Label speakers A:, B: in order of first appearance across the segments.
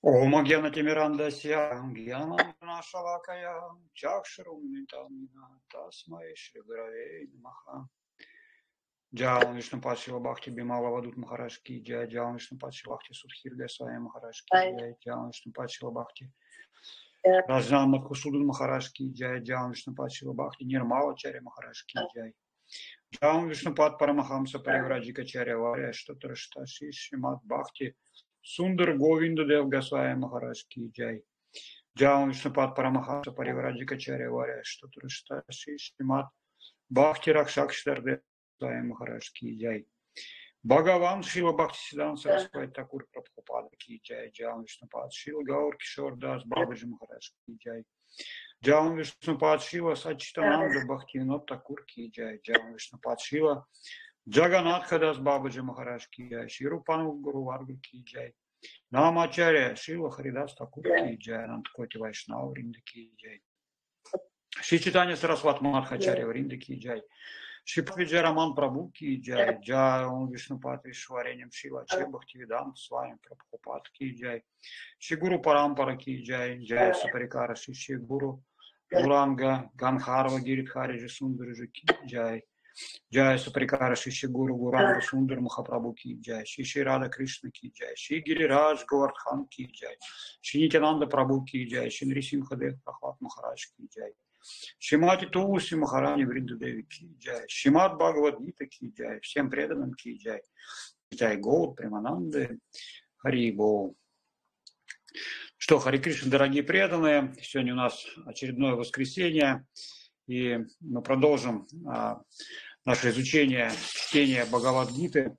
A: Ом Гьяна Тимирандасья, Гьяна Шалакая, Чакшрумнитамина, Тасмай Шри Гуравей Намаха. Джаун Вишнупад Шила Бхакти Бимала Вадут Махараш ки джай, Джаун Вишнупад Шила Бхакти Судхир Госвами Махараш ки джай, Джаун Вишнупад Шила Бхакти Раджан Мадхусудун Махараш ки джай, Джаун Вишнупад Шила Бхакти Нирмала Чаря Махараш ки джай, Джаун Вишнупад Парамахамса Паривраджика Чаря Варя Штатрашташи Шримад Бхакти Сундар Говинда Дев Госвами Махараш ки джай, Джаун Вишнупад Парамахамса Паривраджика Чаря Варя Штатрашташи Шримад Бхакти Ракшакштар Махараш ки джай, Бхагаван Шила Бхакти Сидан Сарасвати Такур Прабхупада ки джай, Джаун Вишнупад Шила Гаур Кишор Дас Бабаджи Махараш ки джай, Джаун Вишнупад Шила Сачитананда Бхактивинод Такур ки джай, Джаун Вишнупад Шила Джаганатха Дас Бабаджи Махараш ки джай, Ширупану Гуру Варгу ки джай, Намачаря Шила Харидас Такур ки джай, Нанткоти Вайшнава Вринда ки джай, Шри Читания Сарасвати Мадхачарья Вринда ки джай, Шри Павиджай Раман Прабhu ки джай, Джай Ом Вишнупад Вишвареням Шила Че Бхактивиданта Свами Прабхупад ки джай, Шри Гуру Парампара ки джай, Джай Сапарикара Шри Гуру Гуранга Ганхарва Гиридхари Сундари ки джай, Джай Сапарикара Шри Гуру Гуранга Сундар Махапрабху ки джай, Шри Рада Кришна ки джай, Шри Гирирадж Говардхан ки джай, Шри Нитянанда Прабhu ки джай, Шри Нрисимхадев Прахлад Махарадж ки джай, Шримати Тулси Махарани Вринда Деви ки джай, Шримад Бхагавад Гита ки джай, всем преданным ки джай, Джай Гаур, Примананды, Хари Бол. Что, Хари Кришна, дорогие преданные, сегодня у нас очередное воскресенье, и мы продолжим наше изучение чтения Бхагавад-гиты.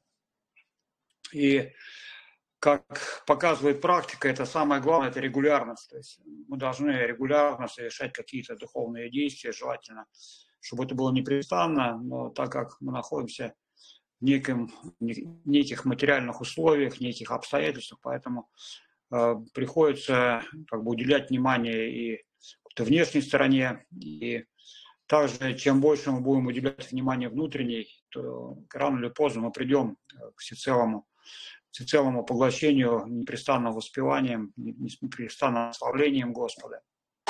A: И как показывает практика, это самое главное, это регулярность. То есть мы должны регулярно совершать какие-то духовные действия, желательно, чтобы это было непрестанно, но так как мы находимся в неких материальных условиях, неких обстоятельствах, поэтому приходится как бы уделять внимание и какой-то внешней стороне, и также, чем больше мы будем уделять внимание внутренней, то рано или поздно мы придем к всецелому поглощению, непрестанным воспеванием, непрестанным славлением Господа.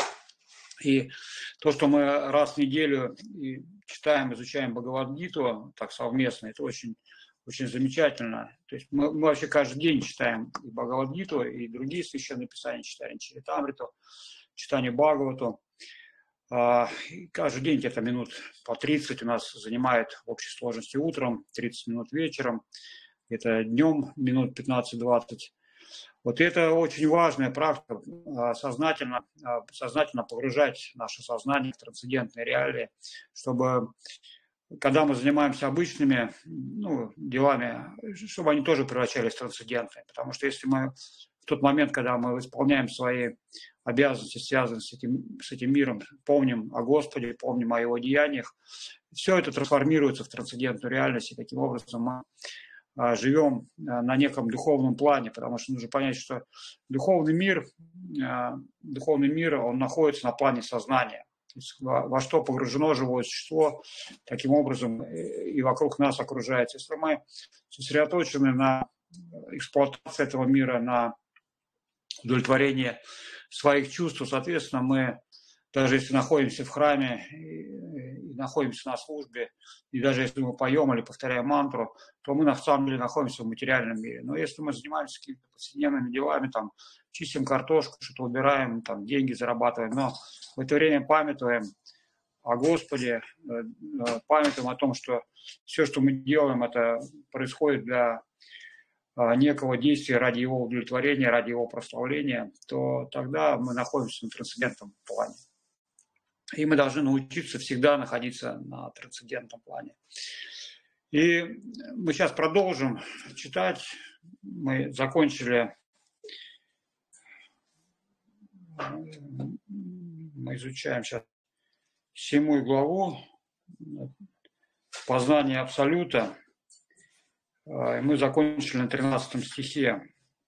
A: И то, что мы раз в неделю читаем, изучаем Бхагавад-гиту так совместно, это очень, очень замечательно. То есть мы вообще каждый день читаем и Бхагавад-гиту, и другие священные писания читаем, Чаритамриту, читание Бхагавату. И каждый день где-то минут по 30 у нас занимает в общей сложности утром, 30 минут вечером, это днем минут 15-20. Вот это очень важная практика, сознательно погружать наше сознание в трансцендентные реалии, чтобы, когда мы занимаемся обычными делами, чтобы они тоже превращались в трансцендентные. Потому что если мы в тот момент, когда мы исполняем свои обязанности, связанные с этим миром, помним о Господе, помним о Его деяниях, все это трансформируется в трансцендентную реальность, и таким образом мы живем на неком духовном плане, потому что нужно понять, что духовный мир, он находится на плане сознания. То есть во что погружено живое существо, таким образом и вокруг нас окружается. Если мы сосредоточены на эксплуатации этого мира, на удовлетворении своих чувств, соответственно, мы, даже если находимся в храме и находимся на службе, и даже если мы поем или повторяем мантру, то мы на самом деле находимся в материальном мире. Но если мы занимаемся какими-то повседневными делами, там, чистим картошку, что-то убираем, там, деньги зарабатываем, но в это время памятуем о Господе, памятуем о том, что все, что мы делаем, это происходит для некого действия ради его удовлетворения, ради его прославления, то тогда мы находимся на трансцендентном плане. И мы должны научиться всегда находиться на трансцендентном плане. И мы сейчас продолжим читать. Мы закончили, мы изучаем сейчас 7 главу «Познание Абсолюта». И мы закончили на 13 стихе.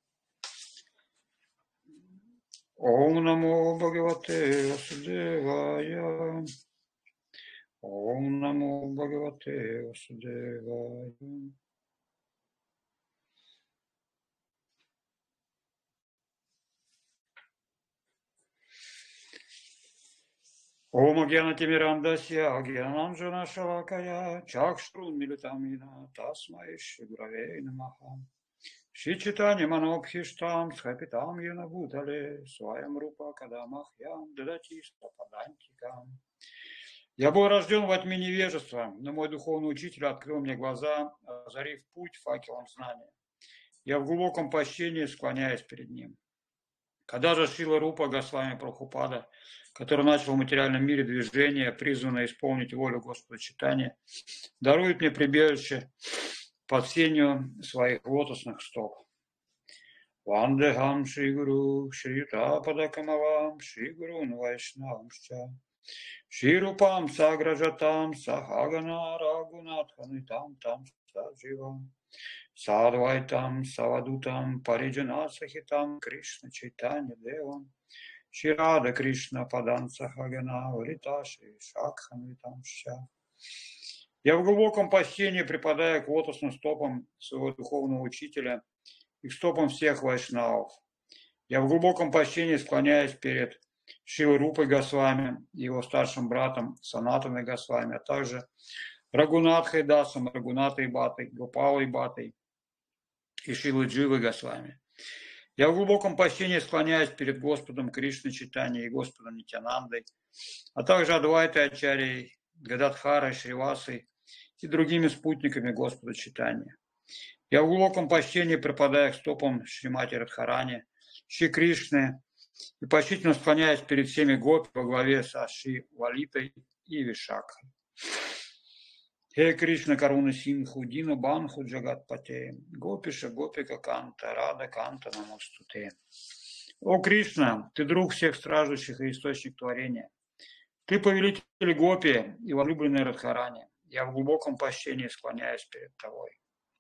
A: Ом намо Бхагавате Васудевая. Ом намо Бхагавате Васудевая. Ом Ом Агьяна Тимирандасья Агьянанджана Шалакая Чакшрун Милитамина Тасмай Шигравей Намаха Шри Читани Манобхиштам Схапитам Янабутале Своем Рупа Кадамахьям Дадати Стападантикам. Я был рожден во тьме невежества, но мой духовный учитель открыл мне глаза, озарив путь факелом знания. Я в глубоком почтении склоняюсь перед ним. Когда же Шрила Рупа Госвами Прабхупада, который начал в материальном мире движение, призванное исполнить волю Господа Чайтаньи, дарует мне прибежище под сенью своих лотосных стоп. Вандехам Шри Гуру, Шри Ютапада Камавам, Шри Гурун Вайшнавамшча, Шри Рупам Саграджатам, Сахагана Рагунатханитам Там Садживам, Садвайтам, Савадутам, Париджана Сахитам, Кришна Чайтанья Девам, Шри Рада Кришна Падан Сахагана, Вариташи Шакханвитам Ша. Я в глубоком почтении припадаю к лотосным стопам своего духовного учителя и к стопам всех вайшнавов. Я в глубоком почтении склоняюсь перед Шрилой Рупой Госвами, его старшим братом Санатаной Госвами, а также Рагунатхой Дасом, Рагунатой Батой, Гопалой Батой и Шрилой Дживой Госвами. Я в глубоком почтении склоняюсь перед Господом Кришной Чайтаньей и Господом Нитьянандой, а также Адвайтой Ачарьей, Гададхарой, Шривасой и другими спутниками Господа Чайтаньи. Я в глубоком почтении припадаю к стопам Шримати Радхарани, Шри Кришны и почтительно склоняюсь перед всеми гопи во главе со Шри Валитой и Вишакхой. Хе Кришна Каруна Симху Дина Банху Джагатпате, Гопиша Гопика Канта, Рада Канта Намостуте. О Кришна, ты друг всех страждущих и источник творения. Ты повелитель Гопи и возлюбленный Радхарани. Я в глубоком почтении склоняюсь перед тобой.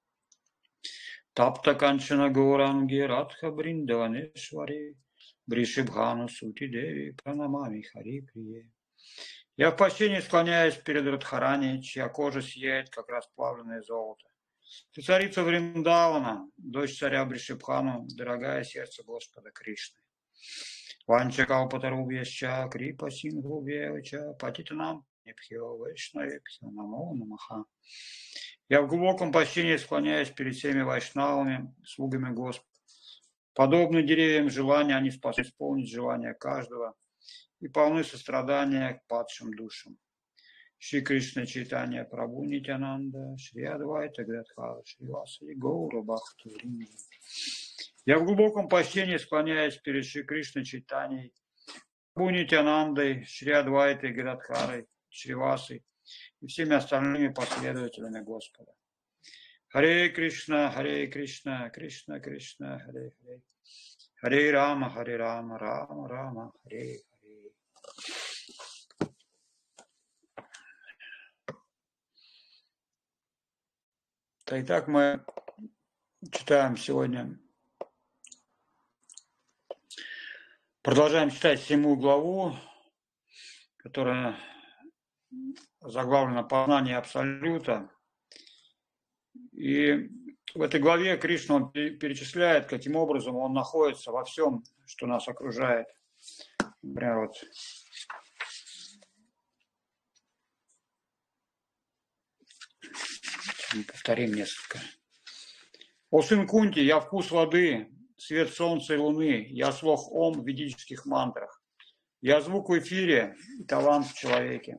A: Тапта Канчана Гауранги Радха Бриндаванешвари Бришибхану Сути Деви Пранамами Хари Прие. Я в почтении склоняюсь перед Радхарани, чья кожа сияет, как расплавленное золото. Ты царица Вриндавана, дочь царя Бришибхану, дорогая сердце Господа Кришны. Ванча Калпатарубьяща Крипа Сингхубьявача Патитанам Непхио Вайшнавипхио Намо Намаха. Я в глубоком почтении склоняюсь перед всеми вайшнавами, слугами Господа. Подобно деревьям желания, они способны исполнить желания каждого и полны сострадания к падшим душам. Шри Кришна Чайтанья Прабху Нитьянанда, Шри Адвайта Гададхара, Шри Васади Гаура Бхакти Вринда. Я в глубоком почтении склоняюсь перед Шри Кришной Чайтаньей, Прабху Нитьянандой, Шри Адвайтой Гададхарой, Шри Васой и всеми остальными последователями Господа. Харе Кришна, Кришна Кришна, Харе Харе. Харе Рама, Рама Рама, Харе Харе. Итак, мы читаем сегодня, продолжаем читать 7 главу, которая заглавлена «Познание Абсолюта». И в этой главе Кришна он перечисляет, каким образом он находится во всем, что нас окружает. Например, вот повторим несколько. О сын Кунти, я вкус воды, свет солнца и луны, я слог Ом в ведических мантрах, я звук в эфире и талант в человеке.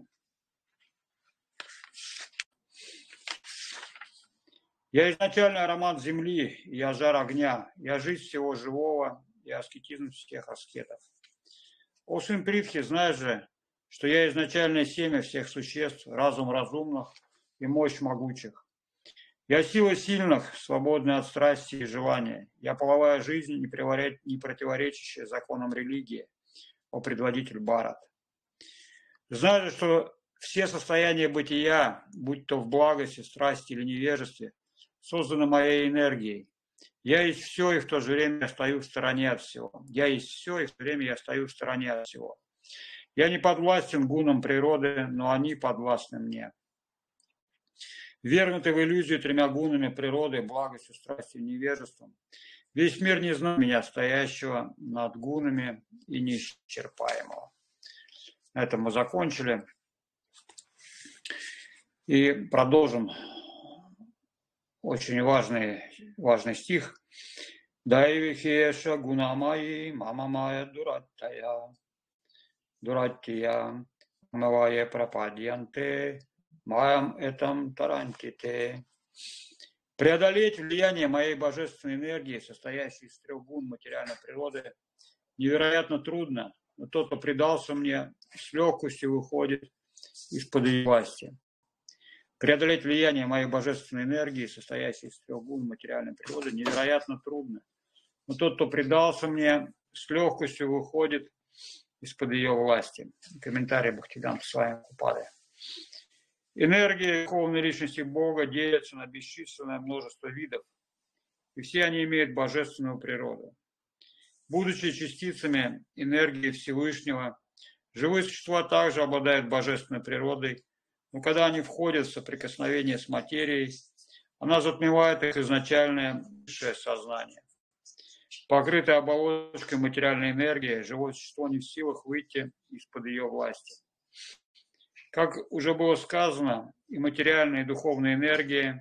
A: Я изначальный аромат земли, я жар огня, я жизнь всего живого, я аскетизм всех аскетов. О сын Притхи, знаешь же, что я изначальное семя всех существ, разум разумных и мощь могучих. Я сила сильных, свободная от страсти и желания. Я половая жизнь, не противоречащая законам религии, о предводитель Бхарат. Знаешь же, что все состояния бытия, будь то в благости, страсти или невежестве, созданы моей энергией. Я есть все, и в то же время я стою в стороне от всего. Я есть все, и в то же время я стою в стороне от всего. Я не подвластен гунам природы, но они подвластны мне. Вергнутый в иллюзию 3 гунами природы, благостью, страстью и невежеством, весь мир не знает меня, стоящего над гунами и неисчерпаемого. На этом мы закончили. И продолжим очень важный стих. Дайвихеша гунамаи мамамая дуратия мавая пропадьянте маям этом тарантите. Преодолеть влияние моей божественной энергии, состоящей из 3 гун материальной природы, невероятно трудно, но тот, кто предался мне, с легкостью выходит из-под ее власти. Преодолеть влияние моей божественной энергии, состоящей из 3 гун материальной природы, невероятно трудно, но тот, кто предался мне, с легкостью выходит из-под ее власти. Комментарий Бхактивиданта Свами Прабхупады. Энергия духовной личности Бога делится на бесчисленное множество видов, и все они имеют божественную природу. Будучи частицами энергии Всевышнего, живые существа также обладают божественной природой, но когда они входят в соприкосновение с материей, она затмевает их изначальное высшее сознание. Покрытое оболочкой материальной энергии, живое существо не в силах выйти из-под ее власти. Как уже было сказано, и материальная, и духовная энергия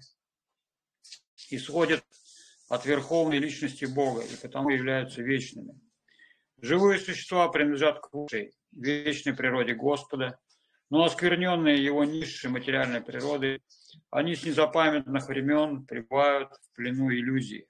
A: исходят от верховной личности Бога и потому являются вечными. Живые существа принадлежат к высшей, вечной природе Господа, но оскверненные его низшей материальной природой, они с незапамятных времен пребывают в плену иллюзии.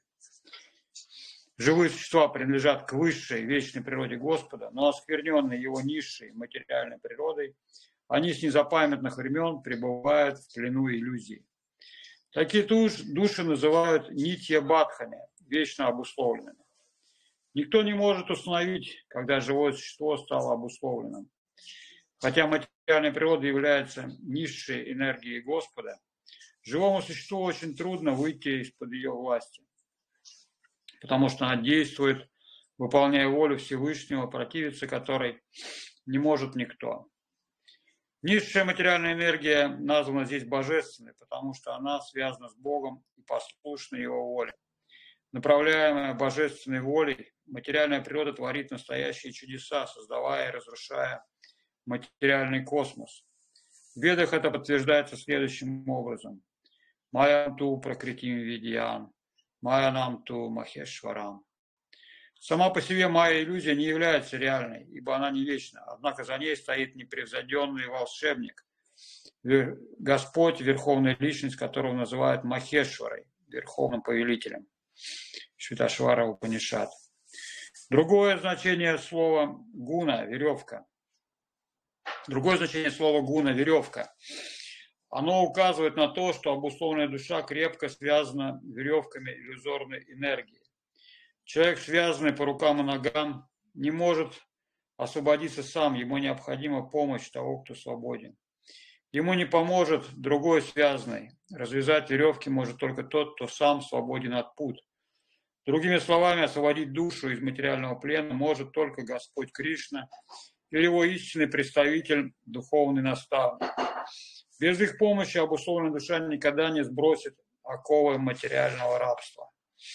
A: Живые существа принадлежат к высшей, вечной природе Господа, но оскверненные его низшей материальной природой, они с незапамятных времен пребывают в плену иллюзий. Такие души называют нитья-бадхами, вечно обусловленными. Никто не может установить, когда живое существо стало обусловленным. Хотя материальная природа является низшей энергией Господа, живому существу очень трудно выйти из-под ее власти, потому что она действует, выполняя волю Всевышнего, противиться которой не может никто. Низшая материальная энергия названа здесь божественной, потому что она связана с Богом и послушна его воле. Направляемая божественной волей, материальная природа творит настоящие чудеса, создавая и разрушая материальный космос. В Ведах это подтверждается следующим образом. Маянту пракритим видьян, маянамту махешварам. Сама по себе майя-иллюзия не является реальной, ибо она не вечна. Однако за ней стоит непревзойденный волшебник, Господь, верховная личность, которого называют Махешварой, верховным повелителем. Швиташвара Упанишад. Другое значение слова гуна – веревка. Другое значение слова гуна – веревка. Оно указывает на то, что обусловленная душа крепко связана веревками иллюзорной энергии. Человек, связанный по рукам и ногам, не может освободиться сам, ему необходима помощь того, кто свободен. Ему не поможет другой связанный. Развязать веревки может только тот, кто сам свободен от пут. Другими словами, освободить душу из материального плена может только Господь Кришна или его истинный представитель, духовный наставник. Без их помощи обусловленная душа никогда не сбросит оковы материального рабства.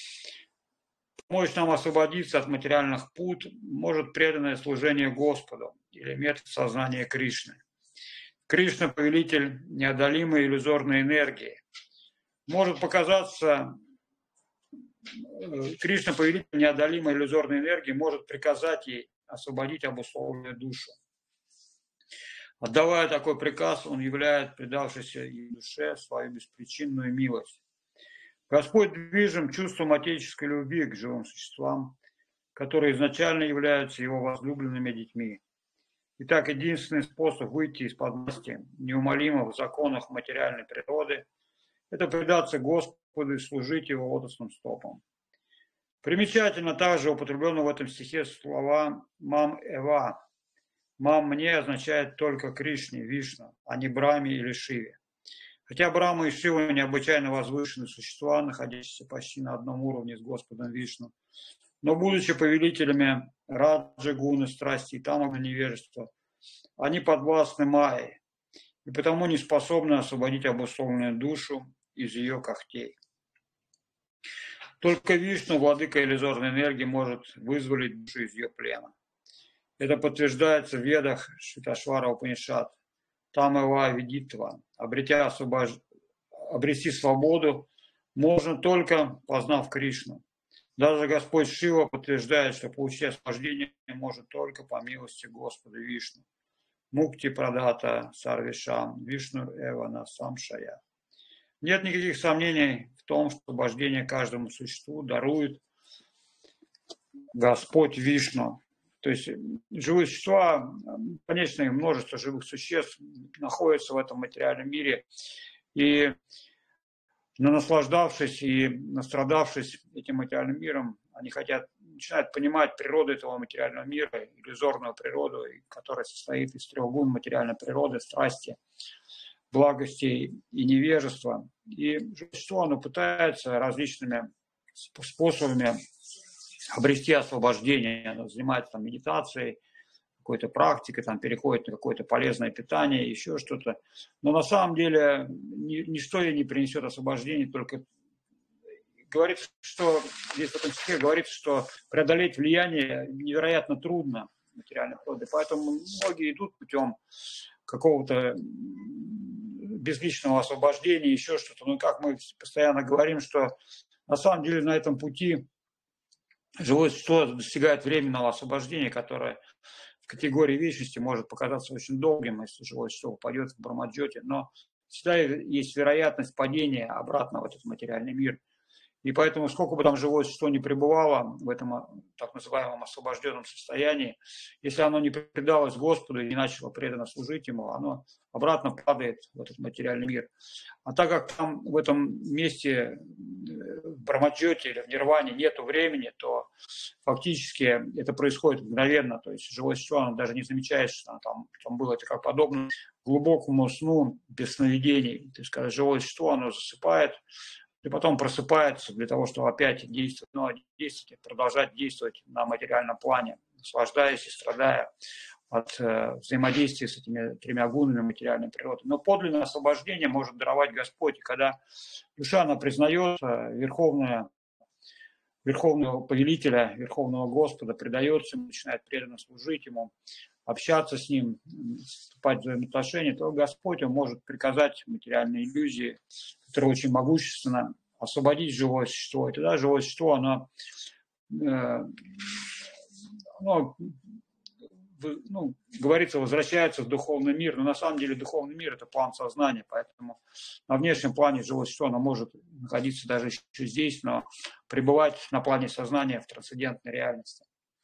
A: Помочь нам освободиться от материальных пут может преданное служение Господу или метод сознания Кришны. Кришна – повелитель неодолимой иллюзорной энергии. Может показаться, Кришна – повелитель неодолимой иллюзорной энергии, может приказать ей освободить обусловленную душу. Отдавая такой приказ, он являет предавшейся ей душе свою беспричинную милость. Господь движим чувством отеческой любви к живым существам, которые изначально являются его возлюбленными детьми. Итак, единственный способ выйти из-под власти неумолимых законов материальной природы – это предаться Господу и служить его лотосным стопам. Примечательно также употреблено в этом стихе слова «мам эва». «Мам мне» означает только Кришне, Вишну, а не Брахме или Шиве. Хотя Брахма и Шива необычайно возвышенные существа, находящиеся почти на одном уровне с Господом Вишну, но будучи повелителями раджа, гуны, страсти и тамага невежества, они подвластны майе и потому не способны освободить обусловленную душу из ее когтей. Только Вишну, владыка иллюзорной энергии, может вызволить душу из ее плена. Это подтверждается в Ведах Швиташвара Упанишад. Там Ива Видитва. Обрести свободу можно только познав Кришну. Даже Господь Шива подтверждает, что получить освобождение может только по милости Господа Вишну. Мукти Прадата Сарвишам Вишну Эвана Самшая. Нет никаких сомнений в том, что освобождение каждому существу дарует Господь Вишну. То есть живые существа, конечное множество живых существ находятся в этом материальном мире. И наслаждавшись и настрадавшись этим материальным миром, они начинают понимать природу этого материального мира, иллюзорную природу, которая состоит из трех гун материальной природы: страсти, благости и невежества. И существо, оно пытается различными способами обрести освобождение. Оно занимается там медитацией, какой-то практикой, там переходит на какое-то полезное питание, еще что-то. Но на самом деле ничто ей не принесет освобождения, только говорится, что здесь в этом стихе говорится, что преодолеть влияние невероятно трудно материальной природы. Поэтому многие идут путем какого-то безличного освобождения, еще что-то. Но как мы постоянно говорим, что на самом деле на этом пути живое существо достигает временного освобождения, которое в категории вечности может показаться очень долгим, если живое существо упадет в Брамаджоте, но всегда есть вероятность падения обратно в этот материальный мир. И поэтому, сколько бы там живое существо не пребывало в этом так называемом освобожденном состоянии, если оно не предалось Господу и не начало преданно служить Ему, оно обратно падает в этот материальный мир. А так как там в этом месте, в Брамаджоте или в Нирване нету времени, то фактически это происходит мгновенно. То есть живое существо, оно даже не замечает, что оно там было. Это как подобно глубокому сну без сновидений. То есть когда живое существо, оно засыпает, и потом просыпается для того, чтобы опять действовать, но действовать, продолжать действовать на материальном плане, наслаждаясь и страдая от взаимодействия с этими тремя гунами материальной природы. Но подлинное освобождение может даровать Господь. И когда душа, она признает верховного повелителя, верховного Господа, предается ему, начинает преданно служить ему, общаться с ним, вступать в взаимоотношения, то Господь, он может приказать материальные иллюзии, которые очень могущественно, освободить живое существо. И тогда живое существо, оно говорится, возвращается в духовный мир. Но на самом деле духовный мир – это план сознания, поэтому на внешнем плане живое существо, оно может находиться даже еще здесь, но пребывать на плане сознания в трансцендентной реальности.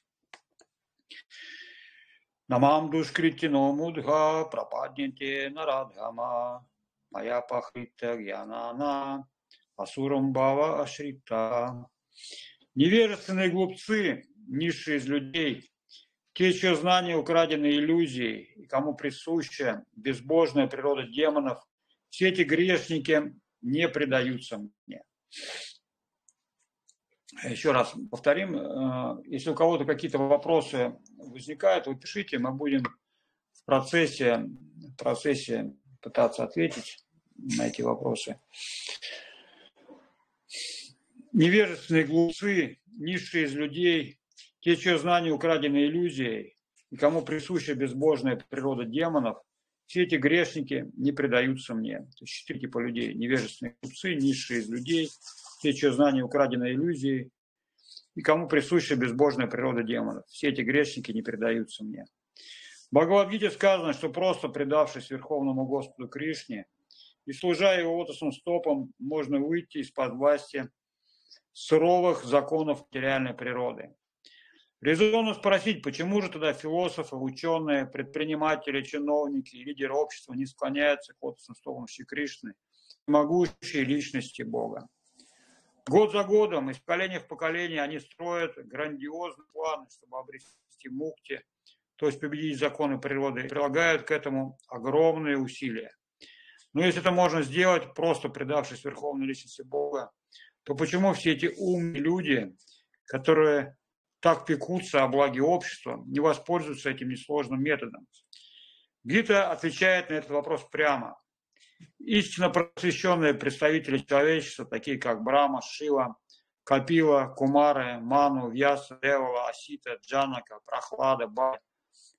A: Намам душкритино мудха прападненте нарадхама моя пахрита гьянана асурам бава ашрита. Невежественные глупцы, низшие из людей, те, чье знание украдены иллюзией, и кому присуща безбожная природа демонов, все эти грешники не предаются мне. Еще раз повторим, если у кого-то какие-то вопросы возникают, вы пишите, мы будем в процессе пытаться ответить на эти вопросы. Невежественные глупцы, низшие из людей, те, чье знание украдены иллюзией, и кому присуща безбожная природа демонов, все эти грешники не предаются мне. То есть 4 типа людей: невежественные глупцы, низшие из людей, те, чье знание украдено иллюзией, и кому присуща безбожная природа демонов. Все эти грешники не предаются мне. В Бхагавад-гите сказано, что просто предавшись Верховному Господу Кришне и служа Его лотосным стопам, можно выйти из-под власти суровых законов материальной природы. Резонно спросить, почему же тогда философы, ученые, предприниматели, чиновники и лидеры общества не склоняются к лотосным стопам Шри Кришны, могущей личности Бога. Год за годом, из поколения в поколение они строят грандиозные планы, чтобы обрести мукти, то есть победить законы природы, и прилагают к этому огромные усилия. Но если это можно сделать, просто предавшись верховной личности Бога, то почему все эти умные люди, которые так пекутся о благе общества, не воспользуются этим несложным методом? Гита отвечает на этот вопрос прямо. Истинно просвещенные представители человечества, такие как Брахма, Шива, Капила, Кумары, Ману, Вьяса, Девала, Асита, Джанака, Прохлада, Бали,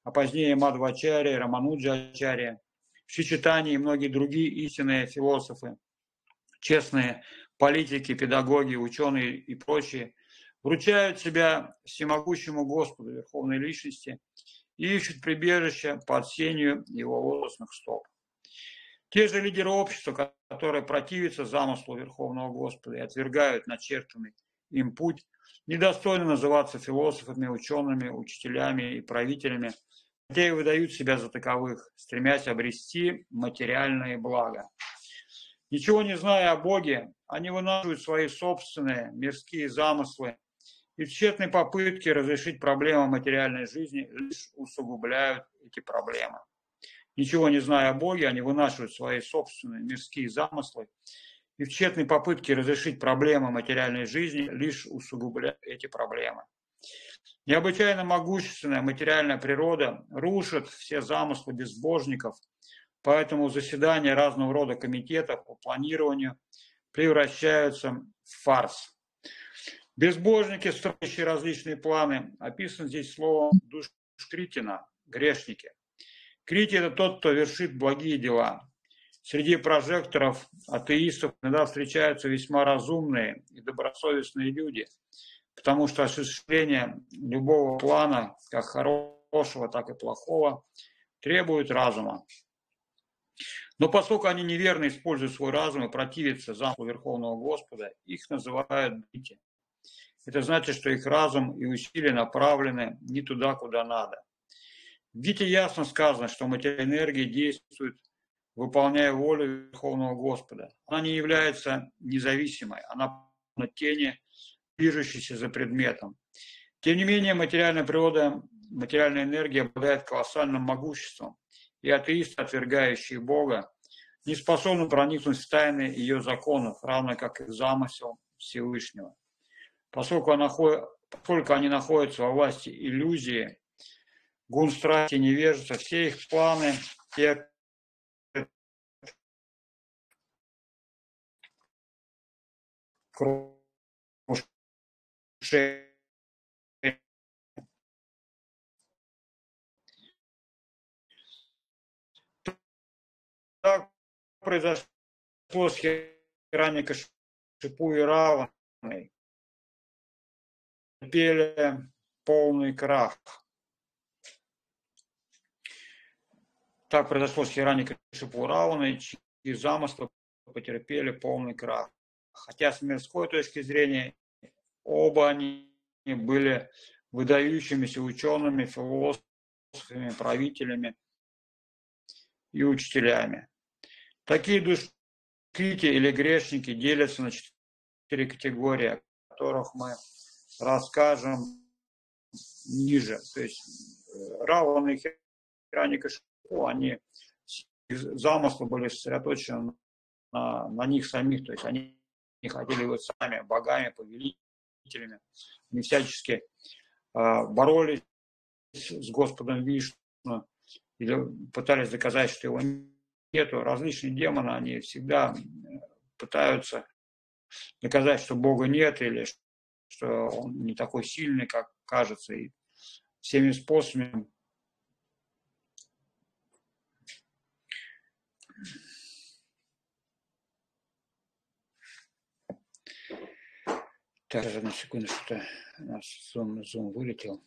A: а позднее Мадхвачарья, Рамануджачарья, Шри Чайтанья и многие другие истинные философы, честные политики, педагоги, ученые и прочие, вручают себя всемогущему Господу, Верховной Личности, и ищут прибежище под сенью его лотосных стоп. Те же лидеры общества, которые противятся замыслу Верховного Господа и отвергают начертанный им путь, недостойны называться философами, учеными, учителями и правителями, хотя и выдают себя за таковых, стремясь обрести материальные блага. Ничего не зная о Боге, они вынашивают свои собственные мирские замыслы и в тщетной попытке разрешить проблемы материальной жизни лишь усугубляют эти проблемы. Ничего не зная о Боге, они вынашивают свои собственные мирские замыслы и в тщетной попытке разрешить проблемы материальной жизни лишь усугубляют эти проблемы. Необычайно могущественная материальная природа рушит все замыслы безбожников, поэтому заседания разного рода комитетов по планированию превращаются в фарс. Безбожники, строящие различные планы, описаны здесь словом душкритина, грешники. Крити – это тот, кто вершит благие дела. Среди прожекторов, атеистов иногда встречаются весьма разумные и добросовестные люди, потому что осуществление любого плана, как хорошего, так и плохого, требует разума. Но поскольку они неверно используют свой разум и противятся замыслу Верховного Господа, их называют бити. Это значит, что их разум и усилия направлены не туда, куда надо. В Гите ясно сказано, что материальная энергия действует, выполняя волю Верховного Господа. Она не является независимой, она на тени, движущейся за предметом. Тем не менее, материальная природа, материальная энергия обладает колоссальным могуществом, и атеисты, отвергающие Бога, не способны проникнуть в тайны ее законов, равно как и в замысел Всевышнего. Поскольку они находятся во власти иллюзии, гун страсти, невежества, все их планы, те крушения. Так произошло с Хираньякашипу и Раваной. Пели полный крах. Так произошло с Хираньякашипу и Раваной, чьи замыслы потерпели полный крах. Хотя с мирской точки зрения оба они были выдающимися учеными, философами, правителями и учителями. Такие душкрити или грешники делятся на 4 категории, о которых мы расскажем ниже. То есть Равана и Хираньякашипу, они замыслы были сосредоточены на них самих, то есть они не хотели быть сами богами, повелителями, они всячески боролись с Господом Вишну или пытались доказать, что его нету. Различные демоны, они всегда пытаются доказать, что Бога нет, или что он не такой сильный, как кажется, и всеми способами Так, одну секунду, что у нас зум вылетел.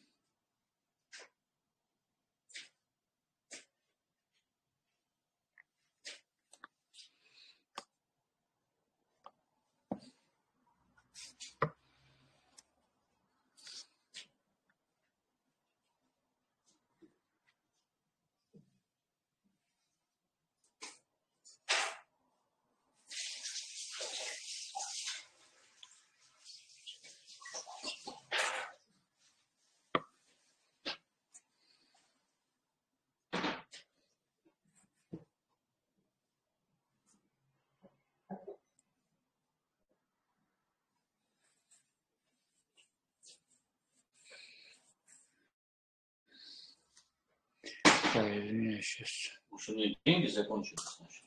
A: Так, извиняюсь, сейчас.
B: Может, у нее деньги закончились, значит?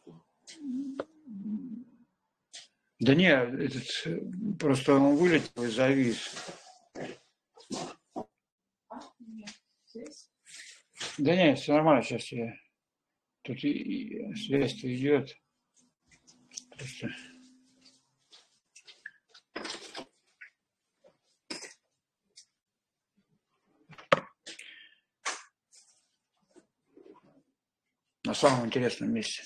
A: Да нет, просто он вылетел и завис. Да нет, все нормально, сейчас я... Тут и следствие идет. Просто... На самом интересном месте.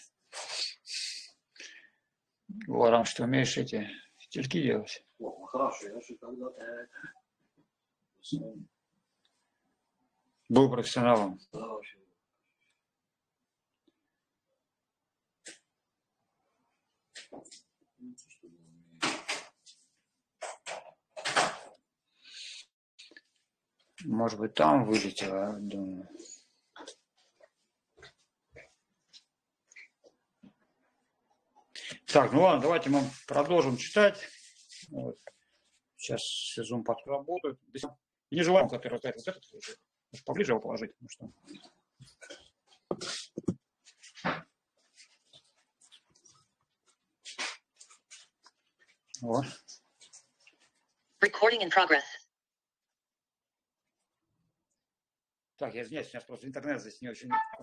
A: Говорам, что умеешь эти стельки делать.
B: О, хорошо, я же когда-то...
A: Был профессионалом.
B: Да, вообще.
A: Может быть, там вылетело, думаю. Так, ну ладно, давайте мы продолжим читать. Вот. Сейчас все зум работают. И не желаем, который вот этот, может, поближе его положить, потому что... Вот.
C: Recording in progress.
A: Так, я извиняюсь, у нас просто интернет здесь не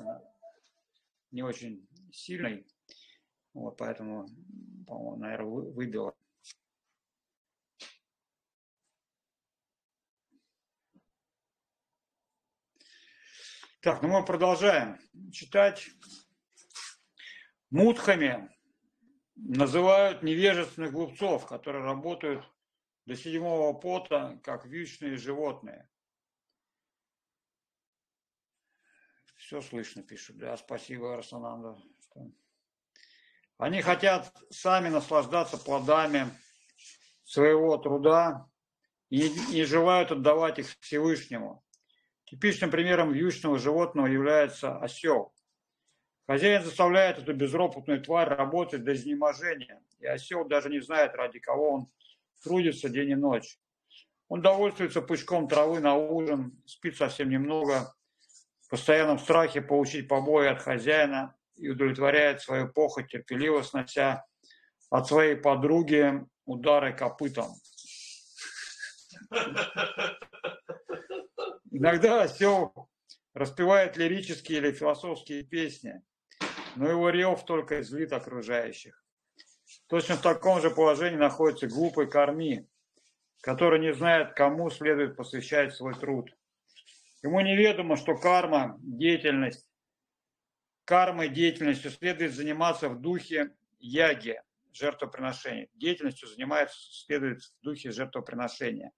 A: очень сильный. Вот, поэтому, по-моему, наверное, выбило. Так, ну мы продолжаем читать. Мудхами называют невежественных глупцов, которые работают до седьмого пота, как вьючные животные. Все слышно, пишут. Да, спасибо, Арсананда. Они хотят сами наслаждаться плодами своего труда и не желают отдавать их Всевышнему. Типичным примером вьючного животного является осел. Хозяин заставляет эту безропотную тварь работать до изнеможения, и осел даже не знает, ради кого он трудится день и ночь. Он довольствуется пучком травы на ужин, спит совсем немного, в постоянном страхе получить побои от хозяина и удовлетворяет свою похоть, терпеливо снося от своей подруги удары копытом. Иногда осел распевает лирические или философские песни, но его рев только злит окружающих. Точно в таком же положении находится глупый корми, который не знает, кому следует посвящать свой труд. Ему неведомо, что кармой деятельностью следует заниматься в духе яги, жертвоприношения. Деятельностью следует в духе жертвоприношения.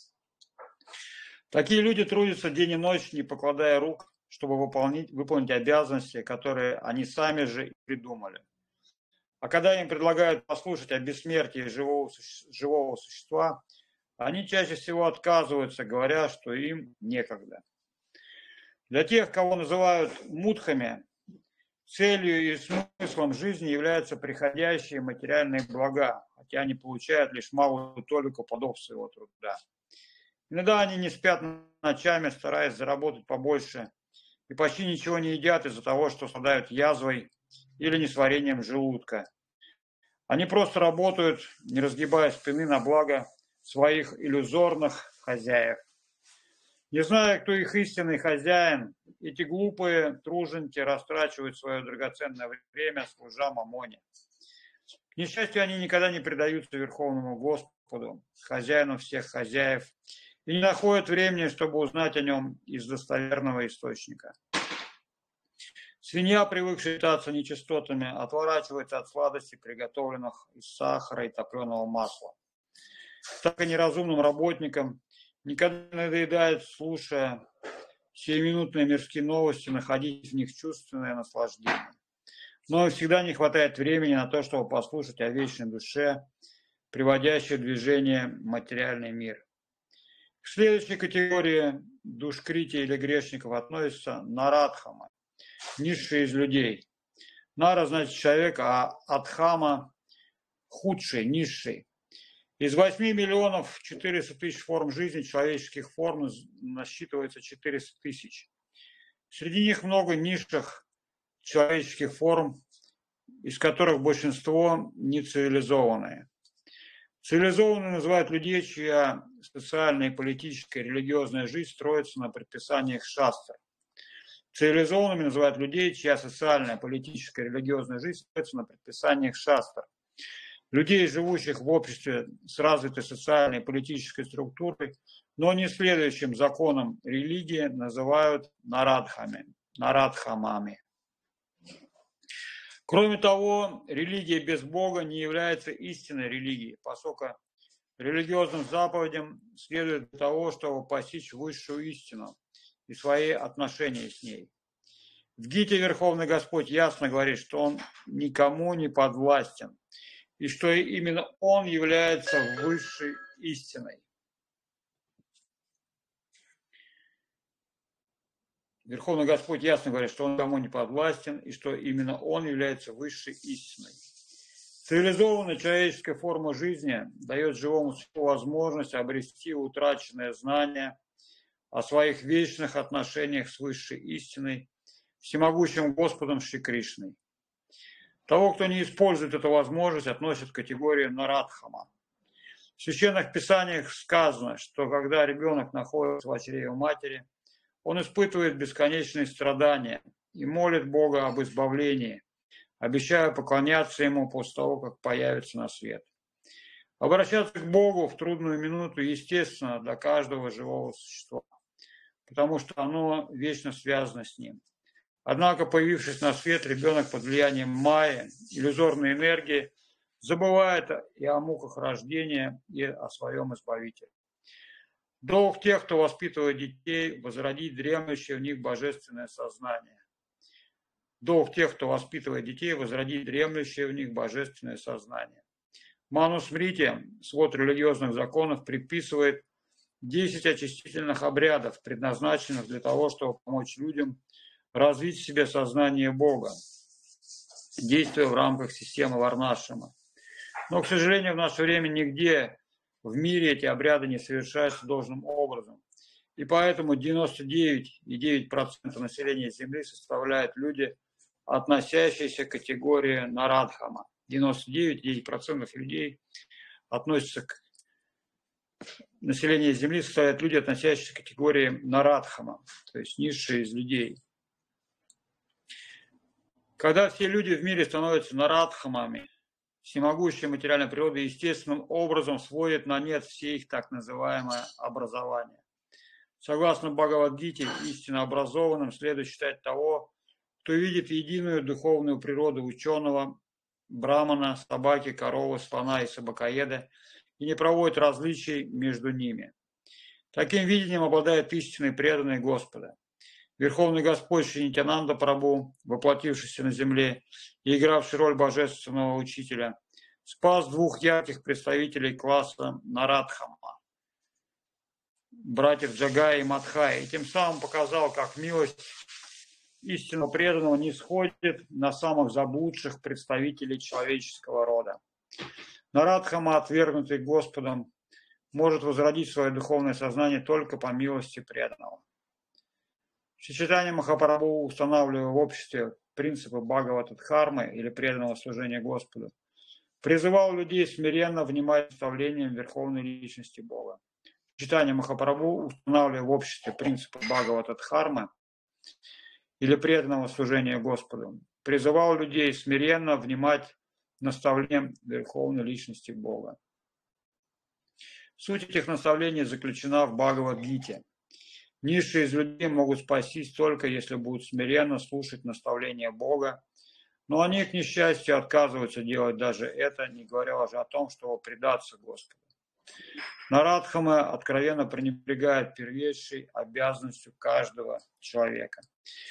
A: Такие люди трудятся день и ночь, не покладая рук, чтобы выполнить обязанности, которые они сами же и придумали. А когда им предлагают послушать о бессмертии живого существа, они чаще всего отказываются, говоря, что им некогда. Для тех, кого называют мудхами, целью и смыслом жизни являются приходящие материальные блага, хотя они получают лишь малую толику плодов своего труда. Иногда они не спят ночами, стараясь заработать побольше, и почти ничего не едят из-за того, что страдают язвой или несварением желудка. Они просто работают, не разгибая спины, на благо своих иллюзорных хозяев. Не зная, кто их истинный хозяин, эти глупые труженики растрачивают свое драгоценное время, служа мамоне. К несчастью, они никогда не предаются Верховному Господу, хозяину всех хозяев, и не находят времени, чтобы узнать о нем из достоверного источника. Свинья, привыкшая питаться нечистотами, отворачивается от сладостей, приготовленных из сахара и топленого масла. Так и неразумным работникам никогда не надоедает, слушая сиюминутные мирские новости, находить в них чувственное наслаждение. Но всегда не хватает времени на то, чтобы послушать о вечной душе, приводящей в движение материальный мир. К следующей категории душкрити или грешников относятся нарадхамы, низшие из людей. Нара значит человек, а адхама – худший, низший. Из 8 миллионов 400 тысяч форм жизни, человеческих форм, насчитывается 400 тысяч. Среди них много низших человеческих форм, из которых большинство нецивилизованные. Цивилизованными называют людей, чья социальная, политическая, религиозная жизнь строится на предписаниях шастр. Цивилизованными называют людей, чья социальная, политическая, религиозная жизнь строится на предписаниях шастр. Людей, живущих в обществе с развитой социальной и политической структурой, но не следующим законам религии, называют нарадхамами. Кроме того, религия без Бога не является истинной религией, поскольку религиозным заповедям следует для того, чтобы постичь высшую истину и свои отношения с ней. В Гите Верховный Господь ясно говорит, что Он никому не подвластен, и что именно Он является высшей истиной. Верховный Господь ясно говорит, что Он никому не подвластен, и что именно Он является высшей истиной. Цивилизованная человеческая форма жизни дает живому существу возможность обрести утраченное знание о своих вечных отношениях с высшей истиной, всемогущим Господом Шри Кришной. Того, кто не использует эту возможность, относят к категории нарадхама. В священных писаниях сказано, что когда ребенок находится в чреве матери, он испытывает бесконечные страдания и молит Бога об избавлении, обещая поклоняться Ему после того, как появится на свет. Обращаться к Богу в трудную минуту естественно для каждого живого существа, потому что оно вечно связано с Ним. Однако, появившись на свет, ребенок под влиянием майи, иллюзорной энергии, забывает и о муках рождения, и о своем избавителе. Долг тех, кто воспитывает детей, возродить дремлющее в них божественное сознание. Долг тех, кто воспитывает детей, возродить дремлющее в них божественное сознание. Манусмрити, свод религиозных законов, предписывает 10 очистительных обрядов, предназначенных для того, чтобы помочь людям развить в себе сознание Бога, действуя в рамках системы Варнашрама. Но, к сожалению, в наше время нигде в мире эти обряды не совершаются должным образом. И поэтому 99,9% населения Земли составляют люди, относящиеся к категории нарадхама. 99,9% людей относятся к населению Земли, составляют люди, относящиеся к категории нарадхама, то есть низшие из людей. Когда все люди в мире становятся нарадхамами, всемогущая материальная природа естественным образом сводит на нет все их так называемое образование. Согласно Бхагавад-гите, истинно образованным следует считать того, кто видит единую духовную природу ученого, брамана, собаки, коровы, слона и собакоеда и не проводит различий между ними. Таким видением обладает истинный преданный Господа. Верховный Господь Шри Нитьянанда Прабху, воплотившийся на земле и игравший роль божественного учителя, спас двух ярких представителей класса Нарадхама, братьев Джагая и Мадхая, и тем самым показал, как милость истинно преданного не сходит на самых заблудших представителей человеческого рода. Нарадхама, отвергнутый Господом, может возродить свое духовное сознание только по милости преданного. Шри Чайтанья Махапрабху, устанавливая в обществе принципы Бхагавата-дхармы или преданного служения Господу, призывал людей смиренно внимать наставлениям Верховной Личности Бога. Шри Чайтанья Махапрабху, устанавливая в обществе принципы Бхагавата-дхармы или преданного служения Господу, призывал людей смиренно внимать наставлениям Верховной Личности Бога. Суть этих наставлений заключена в Бхагавад-гите. Низшие из людей могут спастись только если будут смиренно слушать наставления Бога, но они, к несчастью, отказываются делать даже это, не говоря уже о том, чтобы предаться Господу. Нарадхамы откровенно пренебрегают первейшей обязанностью каждого человека.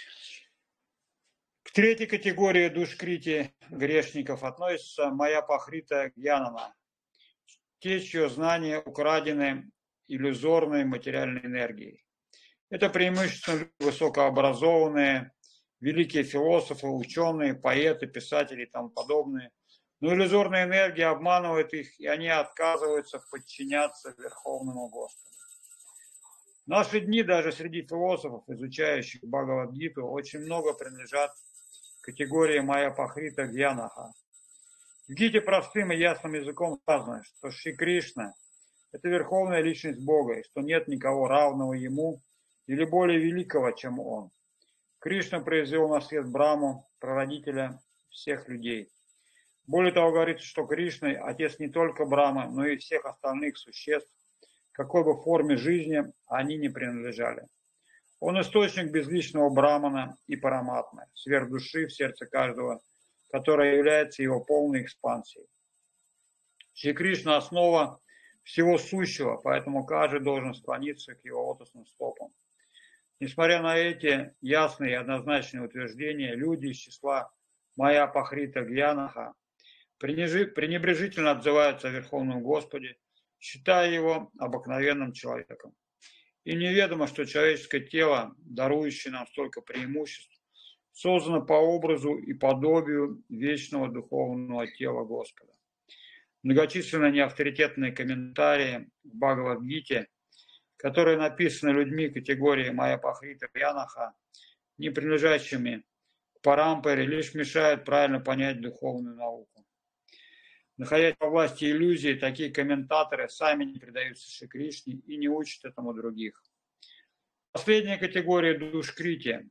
A: К третьей категории душкрити грешников относится Майяпахрита Гьянана, те, чье знания украдены иллюзорной материальной энергией. Это преимущественно люди высокообразованные, великие философы, ученые, поэты, писатели и тому подобное. Но иллюзорная энергия обманывает их, и они отказываются подчиняться Верховному Господу. В наши дни даже среди философов, изучающих Бхагавад-гиту, очень много принадлежат категории Майяпахрита Гьянаха. В Гите простым и ясным языком сказано, что Шри Кришна – это верховная личность Бога, и что нет никого равного Ему или более великого, чем Он. К Кришна произвел на свет Браму, прародителя всех людей. Более того, говорится, что Кришна – отец не только Брамы, но и всех остальных существ, какой бы форме жизни они не принадлежали. Он источник безличного Брамана и Параматмы, сверхдуши в сердце каждого, которая является его полной экспансией. Шри Кришна – основа всего сущего, поэтому каждый должен склониться к его лотосным стопам. Несмотря на эти ясные и однозначные утверждения, люди из числа Майя Апахрита Гьянаха пренебрежительно отзываются о Верховном Господе, считая его обыкновенным человеком. Им неведомо, что человеческое тело, дарующее нам столько преимуществ, создано по образу и подобию вечного духовного тела Господа. Многочисленные неавторитетные комментарии в Бхагавад-гите, которые написаны людьми категории Майя Апахрита Гьянаха, не принадлежащими к Парампаре, лишь мешают правильно понять духовную науку. Находясь во власти иллюзии, такие комментаторы сами не предаются Шри Кришне и не учат этому других. Последняя категория душкрити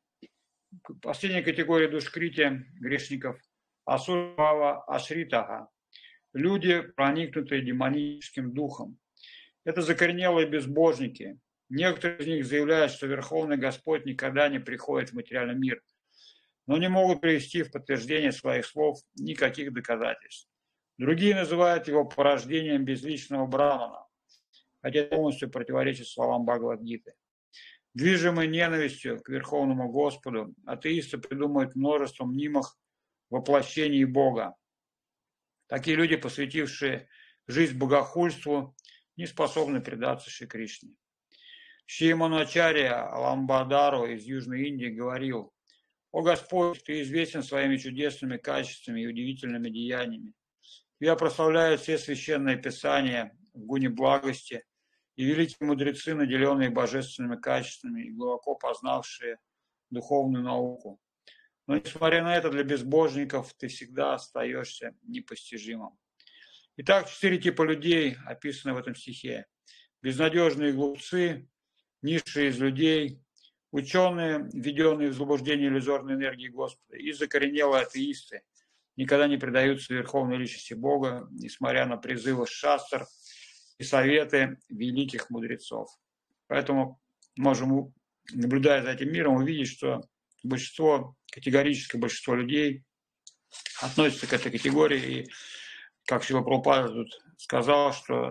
A: грешников Асурбхава Ашритага. Люди, проникнутые демоническим духом. Это закоренелые безбожники. Некоторые из них заявляют, что Верховный Господь никогда не приходит в материальный мир, но не могут привести в подтверждение своих слов никаких доказательств. Другие называют его порождением безличного Брамана, хотя полностью противоречит словам Бхагавад-гиты. Движимые ненавистью к Верховному Господу, атеисты придумывают множество мнимых воплощений Бога. Такие люди, посвятившие жизнь богохульству, не способны предаться Шри Кришне. Шри Мануачарья Ламбадару из Южной Индии говорил: «О Господь, Ты известен своими чудесными качествами и удивительными деяниями. Я прославляю все священные писания в гуне благости и великие мудрецы, наделенные божественными качествами и глубоко познавшие духовную науку. Но, несмотря на это, для безбожников ты всегда остаешься непостижимым». Итак, 4 типа людей описаны в этом стихе. Безнадежные глупцы, низшие из людей, ученые, введенные в заблуждение иллюзорной энергии Господа, и закоренелые атеисты, никогда не предаются верховной личности Бога, несмотря на призывы шастр и советы великих мудрецов. Поэтому можем, наблюдая за этим миром, увидеть, что категорическое большинство людей относятся к этой категории. И, как Шрила Прабхупада тут сказал, что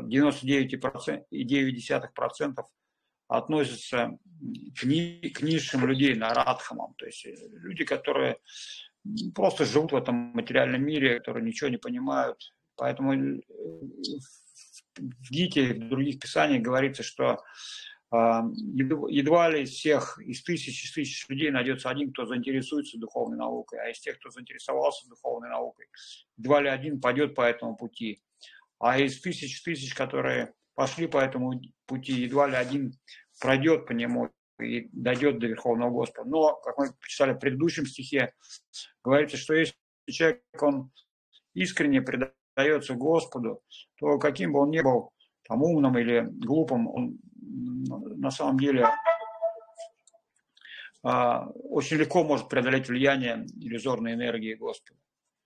A: 99,9% относятся к низшим людей, нарадхамам, то есть люди, которые просто живут в этом материальном мире, которые ничего не понимают. Поэтому в Гите и в других писаниях говорится, что едва ли из тысяч людей найдется один, кто заинтересуется духовной наукой, а из тех, кто заинтересовался духовной наукой, едва ли один пойдет по этому пути. А из тысяч, которые пошли по этому пути, едва ли один пройдет по нему и дойдет до Верховного Господа. Но, как мы прочитали в предыдущем стихе, говорится, что если человек, он искренне предается Господу, то каким бы он ни был, там, умным или глупым, он на самом деле очень легко может преодолеть влияние иллюзорной энергии Господа.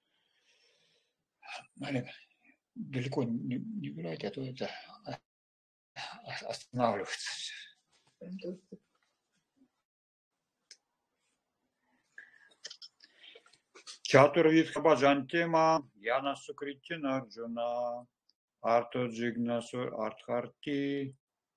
A: Далеко не гулять, а то это останавливается. Чатурвидха баджантема яна сукритина арджуна арто джигнасур артхарти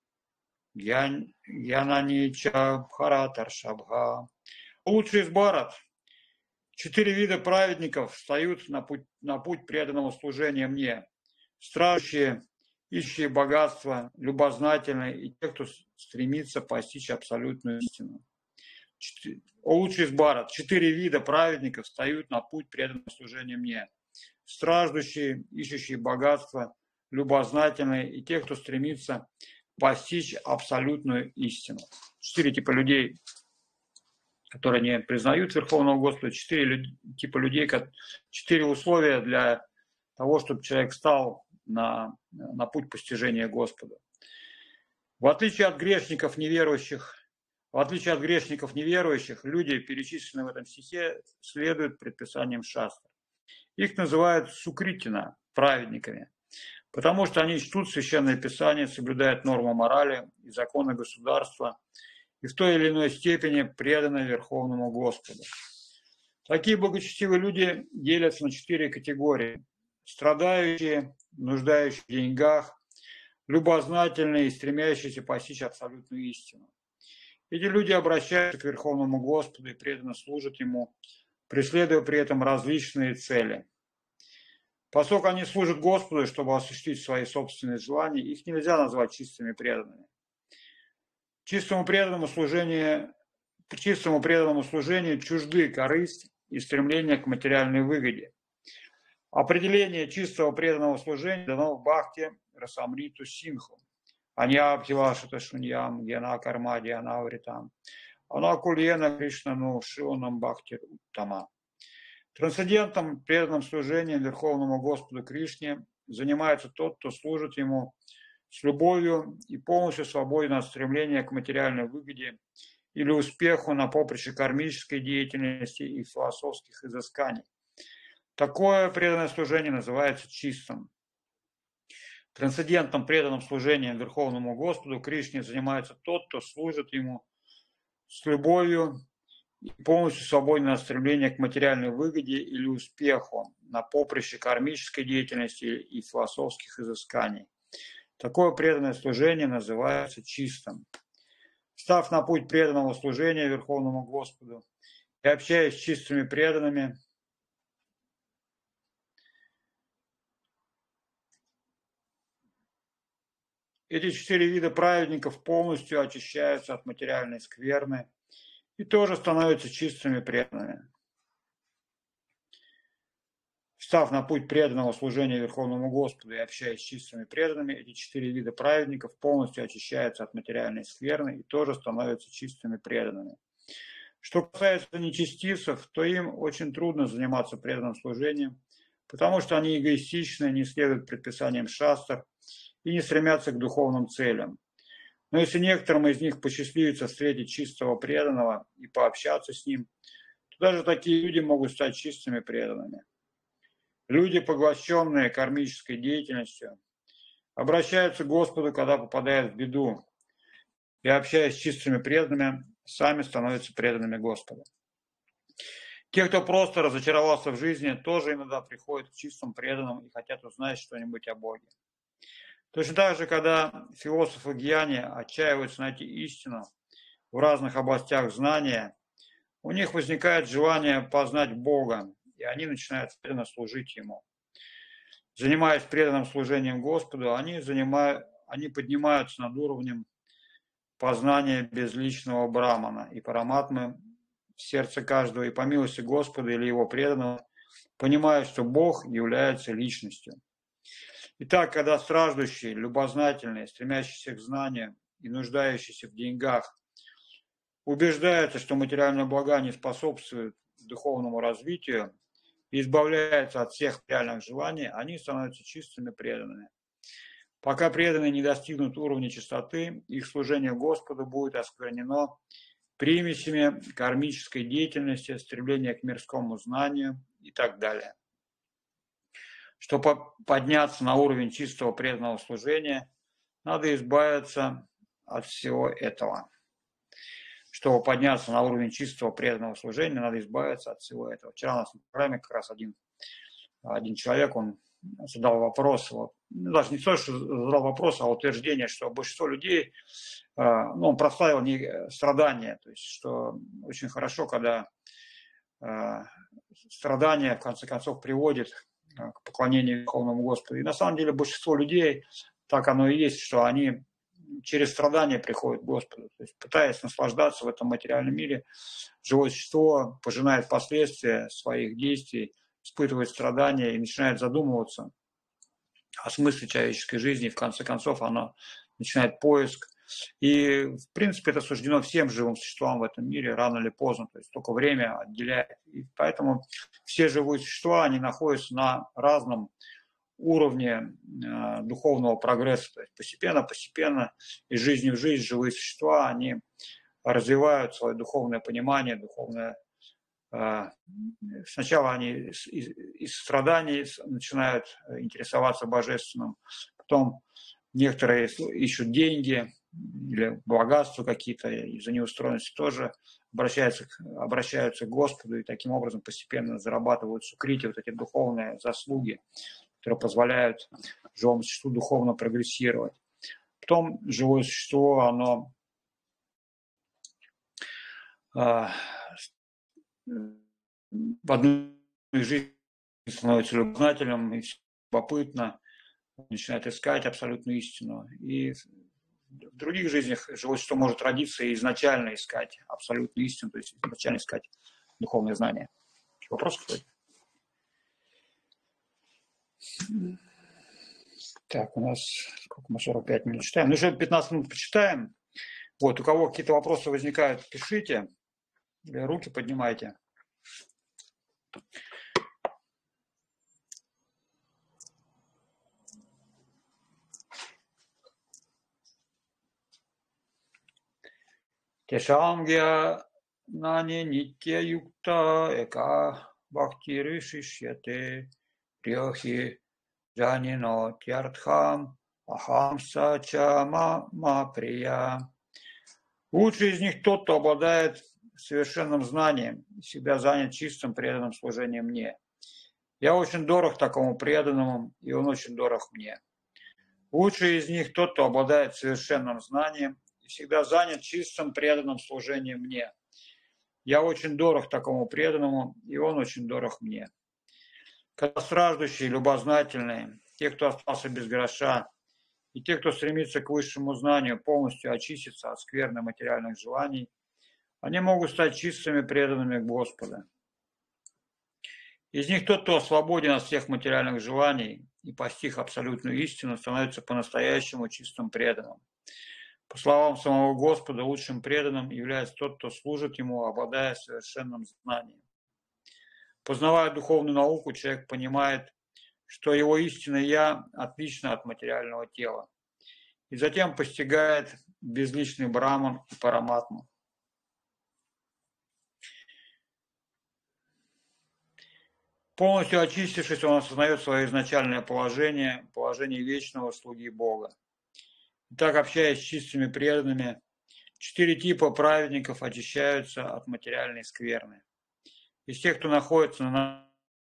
A: янанича бхаратаршабха. Лучший из Бхарат. 4 вида праведников встают на путь преданного служения мне. Стражущие, ищущие богатство, любознательные и те, кто стремится постичь абсолютную истину. О лучший из Бхарат. 4 вида праведников встают на путь преданного служения мне. Страждущие, ищущие богатство, любознательные и те, кто стремится постичь абсолютную истину. 4 типа людей, которые не признают Верховного Господа, 4 типа людей, 4 условия для того, чтобы человек стал на путь постижения Господа. В отличие от грешников, неверующих, В отличие от грешников неверующих, люди, перечисленные в этом стихе, следуют предписаниям шастры. Их называют сукритина, праведниками, потому что они чтут Священное Писание, соблюдают нормы морали и законы государства и в той или иной степени преданы Верховному Господу. Такие благочестивые люди делятся на 4 категории. Страдающие, нуждающие в деньгах, любознательные и стремящиеся постичь абсолютную истину. Эти люди обращаются к Верховному Господу и преданно служат Ему, преследуя при этом различные цели. Поскольку они служат Господу, чтобы осуществить свои собственные желания, их нельзя назвать чистыми преданными. Чистому преданному служению чужды корысть и стремление к материальной выгоде. Определение чистого преданного служения дано в Бхакти Расамриту Синху. Аньябхивашата шуньям гьяна карма дьяна вритам. Анакульена Кришнану Шиванам Бхакти Уттама. Трансцендентным преданным служением Верховному Господу Кришне занимается тот, кто служит Ему с любовью и полностью свободен от стремления к материальной выгоде или успеху на поприще кармической деятельности и философских изысканий. Такое преданное служение называется чистым. Трансцендентным преданным служением Верховному Господу Кришне занимается тот, кто служит Ему с любовью и полностью свободен от стремления к материальной выгоде или успеху на поприще кармической деятельности и философских изысканий. Такое преданное служение называется чистым. Став на путь преданного служения Верховному Господу и общаясь с чистыми преданными, эти 4 вида праведников полностью очищаются от материальной скверны и тоже становятся чистыми преданными. Став на путь преданного служения Верховному Господу и общаясь с чистыми преданными, эти 4 вида праведников полностью очищаются от материальной скверны и тоже становятся чистыми преданными. Что касается нечестивцев, то им очень трудно заниматься преданным служением, потому что они эгоистичны, не следуют предписаниям шастр и не стремятся к духовным целям. Но если некоторым из них посчастливится встретить чистого преданного и пообщаться с ним, то даже такие люди могут стать чистыми преданными. Люди, поглощенные кармической деятельностью, обращаются к Господу, когда попадают в беду, и, общаясь с чистыми преданными, сами становятся преданными Господу. Те, кто просто разочаровался в жизни, тоже иногда приходят к чистым преданным и хотят узнать что-нибудь о Боге. Точно так же, когда философы гьяни отчаиваются найти истину в разных областях знания, у них возникает желание познать Бога, и они начинают преданно служить Ему. Занимаясь преданным служением Господу, они поднимаются над уровнем познания безличного Брамана и Параматмы в сердце каждого, и по милости Господа или Его преданного понимают, что Бог является личностью. Итак, когда страждущие, любознательные, стремящиеся к знанию и нуждающиеся в деньгах убеждаются, что материальные блага не способствуют духовному развитию и избавляются от всех реальных желаний, они становятся чистыми преданными. Пока преданные не достигнут уровня чистоты, их служение Господу будет осквернено примесями кармической деятельности, стремления к мирскому знанию и так далее. Чтобы подняться на уровень чистого преданного служения, надо избавиться от всего этого. Чтобы подняться на уровень чистого преданного служения, надо избавиться от всего этого. Вчера у нас на программе как раз один человек, он задал вопрос, даже не то, что задал вопрос, а утверждение, что большинство людей, он прославил страдания, то есть, что очень хорошо, когда страдания, в конце концов, приводит к поклонению Верховному Господу. И на самом деле большинство людей, так оно и есть, что они через страдания приходят к Господу. То есть, пытаясь наслаждаться в этом материальном мире, живое существо пожинает последствия своих действий, испытывает страдания и начинает задумываться о смысле человеческой жизни. И в конце концов оно начинает поиск. И, в принципе, это суждено всем живым существам в этом мире рано или поздно. То есть только время отделяет. И поэтому все живые существа, они находятся на разном уровне духовного прогресса. То есть постепенно, из жизни в жизнь живые существа, они развивают свое духовное понимание, духовное. Сначала они из страданий начинают интересоваться божественным, потом некоторые ищут деньги или богатства какие-то, из-за неустроенности тоже обращаются к Господу и таким образом постепенно зарабатывают сукрити, вот эти духовные заслуги, которые позволяют живому существу духовно прогрессировать. Потом живое существо, оно в одной жизни становится любознательным и любопытно, начинает искать абсолютную истину. И в других жизнях живое существо может родиться и изначально искать абсолютную истину, то есть изначально искать духовные знания. Вопрос, кстати? Так, у нас сколько мы 45 минут читаем. Ну, еще 15 минут почитаем. Вот, у кого какие-то вопросы возникают, пишите, или руки поднимайте. Тешамгья нани нитья юкта эка бхакти шишьяте прьохи джанино тьярдхам ахам сача ма прия. Лучший из них тот, кто обладает совершенным знанием, всегда занят чистым преданным служением мне. Я очень дорог такому преданному, и он очень дорог мне. Лучший из них тот, кто обладает совершенным знанием, и всегда занят чистым преданным служением мне. Я очень дорог такому преданному, и он очень дорог мне. Когда страждущие, любознательные, те, кто остался без гроша, и те, кто стремится к высшему знанию, полностью очиститься от скверны материальных желаний, они могут стать чистыми преданными Господа. Из них тот, кто свободен от всех материальных желаний и постиг абсолютную истину, становится по-настоящему чистым преданным. По словам самого Господа, лучшим преданным является тот, кто служит Ему, обладая совершенным знанием. Познавая духовную науку, человек понимает, что его истинное «Я» отлично от материального тела, и затем постигает безличный Браман и Параматму. Полностью очистившись, он осознает свое изначальное положение, положение вечного слуги Бога. Так, общаясь с чистыми преданными, 4 типа праведников очищаются от материальной скверны. Из тех, кто находится на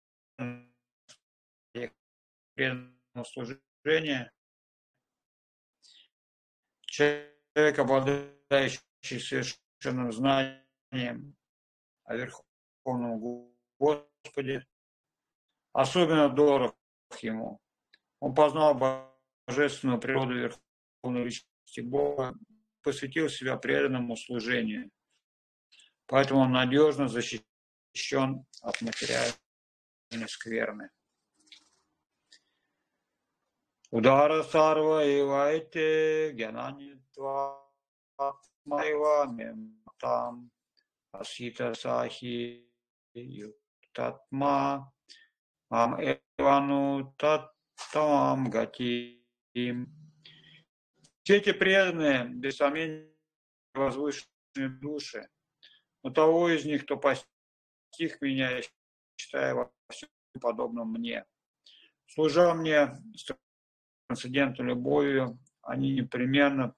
A: преданном служении, человек, обладающий совершенным знанием о Верховном Господе, особенно дорог ему. Он познал божественную природу Верховной Личности Бога, посвятил себя преданному служению. Поэтому он надежно защищен от материальной скверны. Удара сарва ивайте гьянанитва майва мемтам асита сахи юктатма мам эвану таттам гатим. Все эти преданные, без сомнения, возвышенные души, но того из них, кто постиг меня, я считаю во всем подобном мне. Служа мне с трансцендентной любовью, он непременно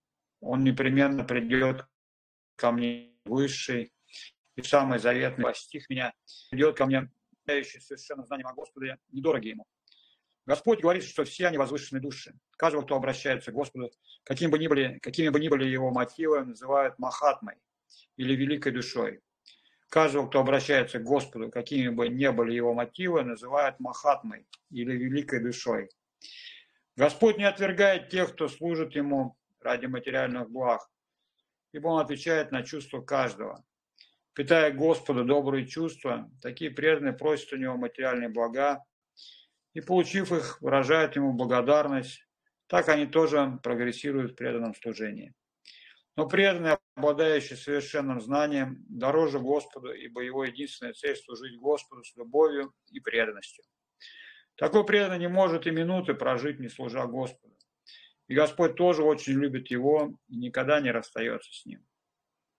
A: придет ко мне высший и самый заветный, постиг меня, придет ко мне, дающий совершенно знанием о Господе, недорогие ему. Господь говорит, что все они возвышенные души. Каждого, кто обращается к Господу, какими бы ни были его мотивы, называют Махатмой или великой душой. Каждого, кто обращается к Господу, какими бы ни были его мотивы, называют Махатмой или великой душой. Господь не отвергает тех, кто служит Ему ради материальных благ, ибо Он отвечает на чувства каждого. Питая Господу добрые чувства, такие преданные просят у Него материальные блага, и, получив их, выражают Ему благодарность. Так они тоже прогрессируют в преданном служении. Но преданный, обладающий совершенным знанием, дороже Господу, ибо его единственная цель – служить Господу с любовью и преданностью. Такой преданный не может и минуты прожить, не служа Господу. И Господь тоже очень любит его и никогда не расстается с ним.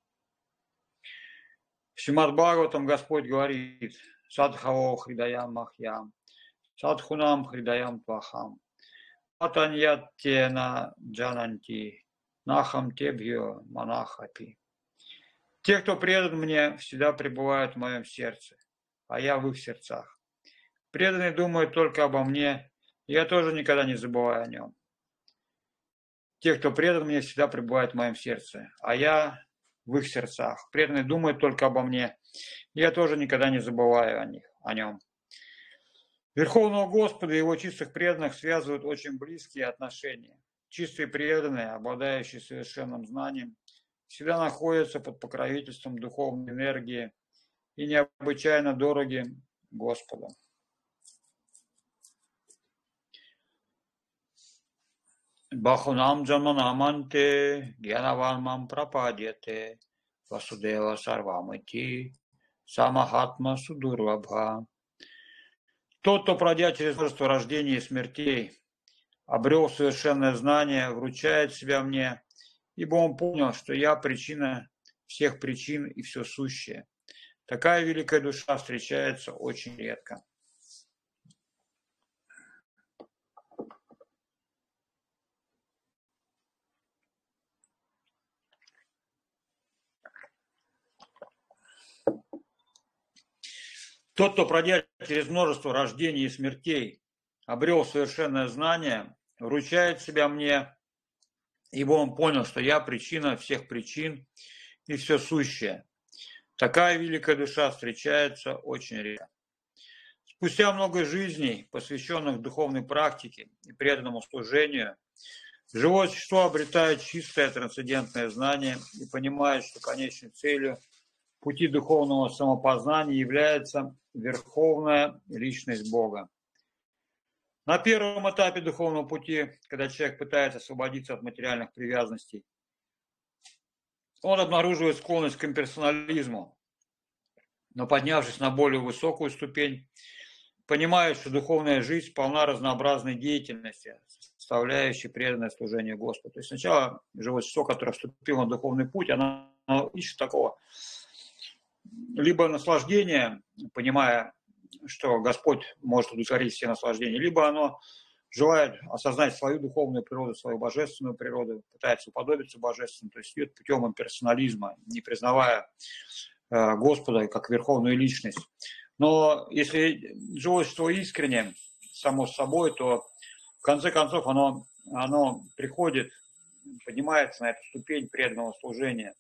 A: В Шримад Бхагаватам Господь говорит: Садхао Хридаям Махьям, Садхунам Хридаям Твахам, Атаньяттена Джананти, Нахам Тебьё Манахапи. Те, кто предан мне, всегда пребывают в моем сердце, а я в их сердцах. Преданные думают только обо мне, и я тоже никогда не забываю о нем. Те, кто предан мне, всегда пребывают в моем сердце, а я в их сердцах. Преданные думают только обо мне, и я тоже никогда не забываю о нем. Верховного Господа и его чистых преданных связывают очень близкие отношения. Чистые преданные, обладающие совершенным знанием, всегда находятся под покровительством духовной энергии и необычайно дороги Господу. Бахунам джанманаманте гьянавармам прападьяте васудева сарвамити самахатма судурлабха. Тот, кто, пройдя через множество рождений и смертей, обрел совершенное знание, вручает себя мне, ибо он понял, что я причина всех причин и все сущее. Такая великая душа встречается очень редко. Тот, кто, пройдя через множество рождений и смертей, обрел совершенное знание, вручает себя мне, ибо он понял, что я причина всех причин и все сущее. Такая великая душа встречается очень редко. Спустя много жизней, посвященных духовной практике и преданному служению, живое существо обретает чистое трансцендентное знание и понимает, что конечной целью пути духовного самопознания является верховная личность Бога. На первом этапе духовного пути, когда человек пытается освободиться от материальных привязанностей, он обнаруживает склонность к имперсонализму, но поднявшись на более высокую ступень, понимает, что духовная жизнь полна разнообразной деятельности, составляющей преданное служение Господу. То есть сначала живое существо, которое вступило на духовный путь, оно ищет такого либо наслаждения, понимая, что Господь может удовлетворить все наслаждения, либо оно желает осознать свою духовную природу, свою божественную природу, пытается уподобиться божественному, то есть идет путем имперсонализма, не признавая Господа как верховную личность. Но если живое существо искренне, само собой, то в конце концов оно приходит, поднимается на эту ступень преданного служения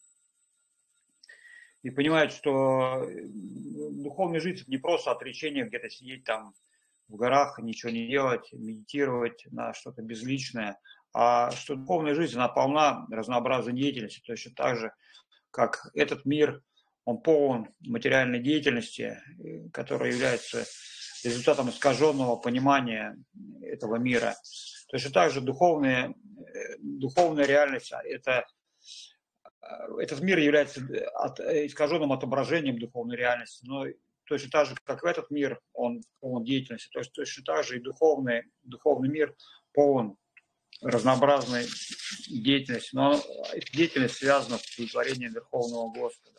A: и понимает, что духовная жизнь – это не просто отречение, где-то сидеть там в горах, ничего не делать, медитировать на что-то безличное, а что духовная жизнь, она полна разнообразной деятельности, точно так же, как этот мир, он полон материальной деятельности, которая является результатом искаженного понимания этого мира. Точно так же духовная реальность – этот мир является искаженным отображением духовной реальности, но точно так же, как в этот мир, он полон деятельности, то есть точно так же и духовный мир полон разнообразной деятельности, но эта деятельность связана с удовлетворением Верховного Господа.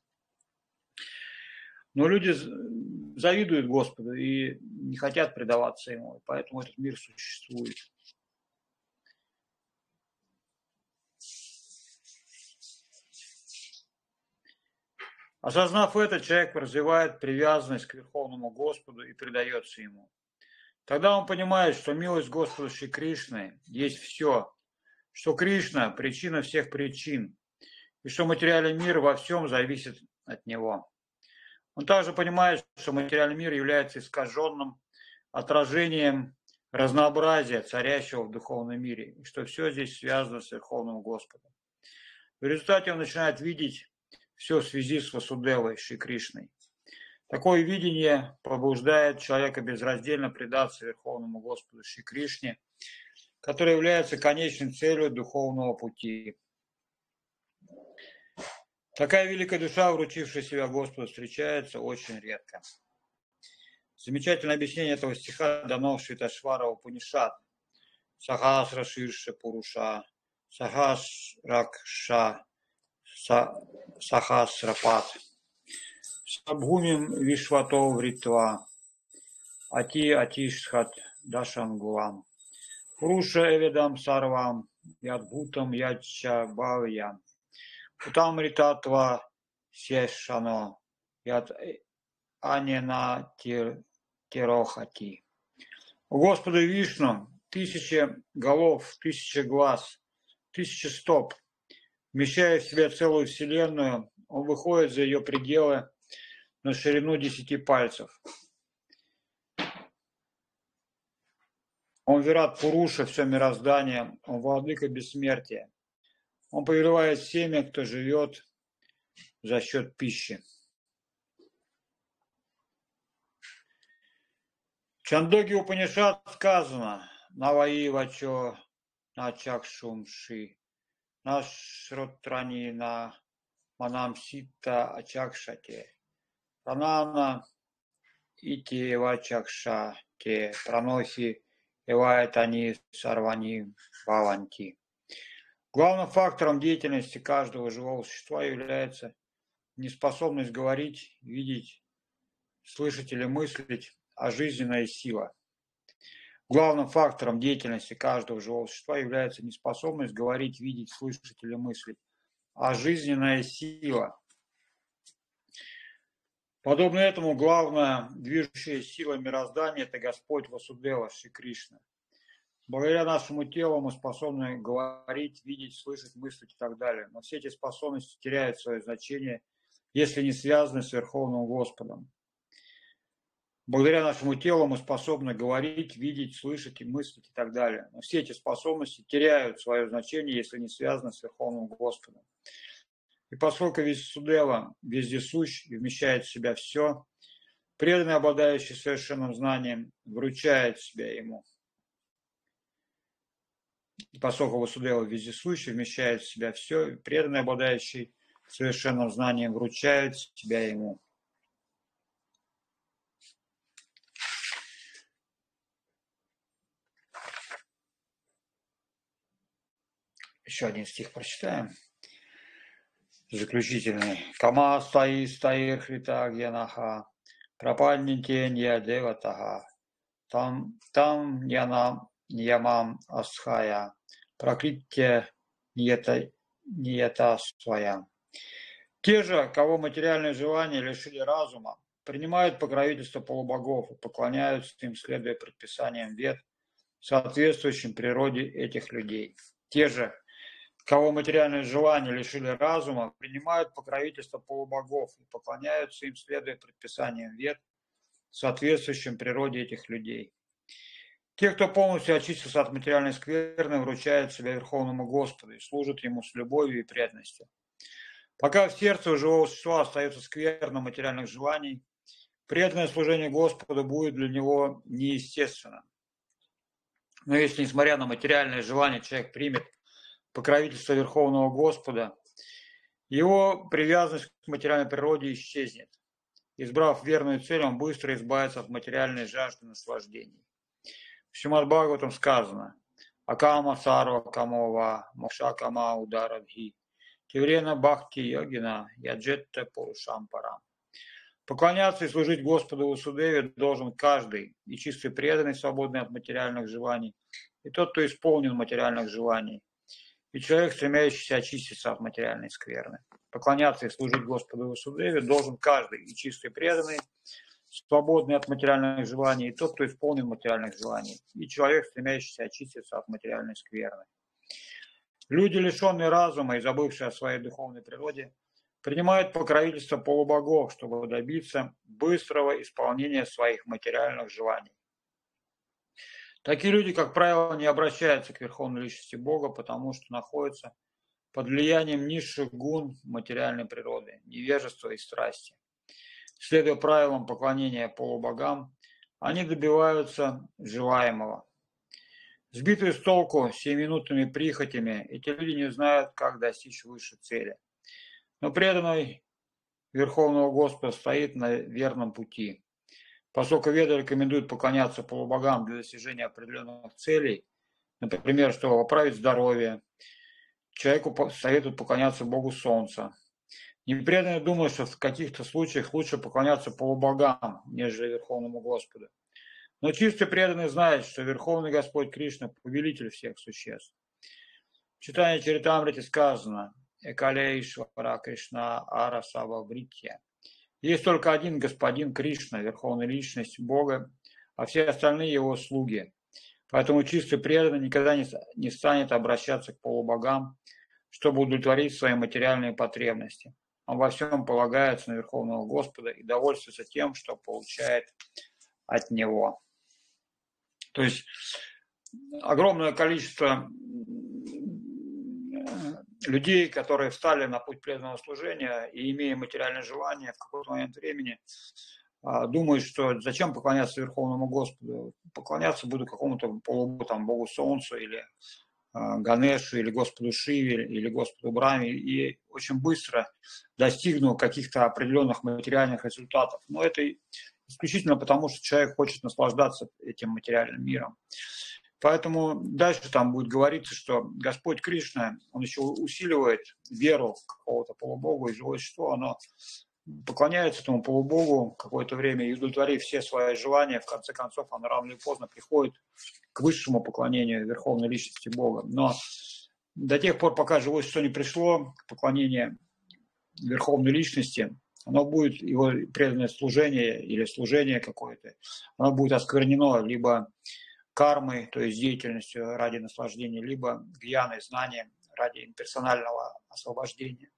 A: Но люди завидуют Господу и не хотят предаваться Ему, поэтому этот мир существует. Осознав это, человек развивает привязанность к Верховному Господу и предается Ему. Тогда он понимает, что милость Господа Шри Кришны есть все, что Кришна – причина всех причин, и что материальный мир во всем зависит от Него. Он также понимает, что материальный мир является искаженным отражением разнообразия, царящего в духовном мире, и что все здесь связано с Верховным Господом. В результате он начинает видеть все в связи с Васудевой, Шри Кришной. Такое видение побуждает человека безраздельно предаться Верховному Господу Шри Кришне, который является конечной целью духовного пути. Такая великая душа, вручившая себя Господу, встречается очень редко. Замечательное объяснение этого стиха дано в Швиташвара Упанишад. Сахасра Ширша Пуруша, Сахасракша, Сахасрапат. Сабгумим Вишвато Вритва, Ати Атишхат Дашангулам, Пуруша Эведам Сарвам, Ядбутам Ядча Бавьям, Утамритатва Сешано, Яд Анена Тирохати. У Господа Вишну 1000 голов, 1000 глаз, 1000 стоп. Вмещая в себя целую вселенную, он выходит за ее пределы на ширину 10 пальцев. Он Вират Пуруша, все мироздание, он владыка бессмертия. Он повелевает всеми, кто живет за счет пищи. В Чандоге Упанишад сказано: Наваи вачо начакшумши, нашротрани на манам сита ачакшате, пранана ити вачакша те праноси эвайтани сарвани баванти. Главным фактором деятельности каждого живого существа является неспособность говорить, видеть, слышать или мыслить, а жизненная сила. Главным фактором деятельности каждого живого существа является неспособность говорить, видеть, слышать или мыслить, а жизненная сила. Подобно этому, главная движущая сила мироздания – это Господь Васудева, Шри Кришна. Благодаря нашему телу мы способны говорить, видеть, слышать, мыслить и так далее. Но все эти способности теряют свое значение, если не связаны с Верховным Господом. Благодаря нашему телу мы способны говорить, видеть, слышать и мыслить и так далее. Но все эти способности теряют свое значение, если не связаны с Верховным Господом. И поскольку Васудева вездесущ и вмещает в себя все, преданный, обладающий совершенным знанием, вручает себя ему. И поскольку Васудева вездесущ и вмещает в себя все, преданный, обладающий совершенным знанием, вручает себя ему. Еще один стих прочитаем. Заключительный. Кама стаир хрита гьянаха, прападнитенья деватаха, там янам ньямам асхая, пракритья ньята своя. Те же, кого материальные желания лишили разума, принимают покровительство полубогов и поклоняются им, следуя предписаниям вед, соответствующим природе этих людей. Те же, кого материальные желания лишили разума, принимают покровительство полубогов и поклоняются им, следуя предписаниям вед, соответствующим природе этих людей. Те, кто полностью очистился от материальной скверны, вручают себя Верховному Господу и служат Ему с любовью и преданностью. Пока в сердце у живого существа остается скверна материальных желаний, преданное служение Господу будет для него неестественным. Но если, несмотря на материальные желания, человек примет покровительство Верховного Господа, его привязанность к материальной природе исчезнет. Избрав верную цель, он быстро избавится от материальной жажды наслаждений. В Шримад Бхагаватам сказано: Акама сарва камова мокша кама ударадхи тиврена бхакти йогина яджетта пурушам парам. Поклоняться и служить Господу Васудеве должен каждый, и чистый преданный, свободный от материальных желаний, и тот, кто исполнен материальных желаний, и человек, стремящийся очиститься от материальной скверны. Поклоняться и служить Господу Васудеве должен каждый, и чистый преданный, свободный от материальных желаний, и тот, кто исполнен материальных желаний, и человек, стремящийся очиститься от материальной скверны. Люди, лишенные разума и забывшие о своей духовной природе, принимают покровительство полубогов, чтобы добиться быстрого исполнения своих материальных желаний. Такие люди, как правило, не обращаются к Верховной Личности Бога, потому что находятся под влиянием низших гун материальной природы, невежества и страсти. Следуя правилам поклонения полубогам, они добиваются желаемого. Сбитые с толку сиюминутными прихотями, эти люди не знают, как достичь высшей цели. Но преданный Верховного Господа стоит на верном пути. Поскольку Веды рекомендуют поклоняться полубогам для достижения определенных целей, например, чтобы поправить здоровье, человеку советуют поклоняться Богу Солнца. Непреданные думают, что в каких-то случаях лучше поклоняться полубогам, нежели Верховному Господу. Но чистый преданный знает, что Верховный Господь Кришна – повелитель всех существ. В читании Чаритамрити сказано «Экалейшвара Кришна Ара Сава Вритья». Есть только один Господин Кришна, Верховная Личность Бога, а все остальные его слуги. Поэтому чистый преданный никогда не станет обращаться к полубогам, чтобы удовлетворить свои материальные потребности. Он во всем полагается на Верховного Господа и довольствуется тем, что получает от Него. То есть огромное количество людей, которые встали на путь преданного служения и, имея материальное желание, в какой-то момент времени думают, что зачем поклоняться Верховному Господу. Поклоняться буду какому-то полубогу, там, Богу Солнцу или Ганешу, или Господу Шиве, или Господу Брахме, и очень быстро достигну каких-то определенных материальных результатов. Но это исключительно потому, что человек хочет наслаждаться этим материальным миром. Поэтому дальше там будет говориться, что Господь Кришна, он еще усиливает веру в какого-то полубогу, и живое существо, оно поклоняется этому полубогу какое-то время и, удовлетворив все свои желания, в конце концов, оно рано или поздно приходит к высшему поклонению Верховной Личности Бога. Но до тех пор, пока живое существо не пришло к поклонению Верховной Личности, оно будет, его преданное служение или служение какое-то, оно будет осквернено либо кармой, то есть деятельностью ради наслаждения, либо гьяной, знанием ради имперсонального освобождения.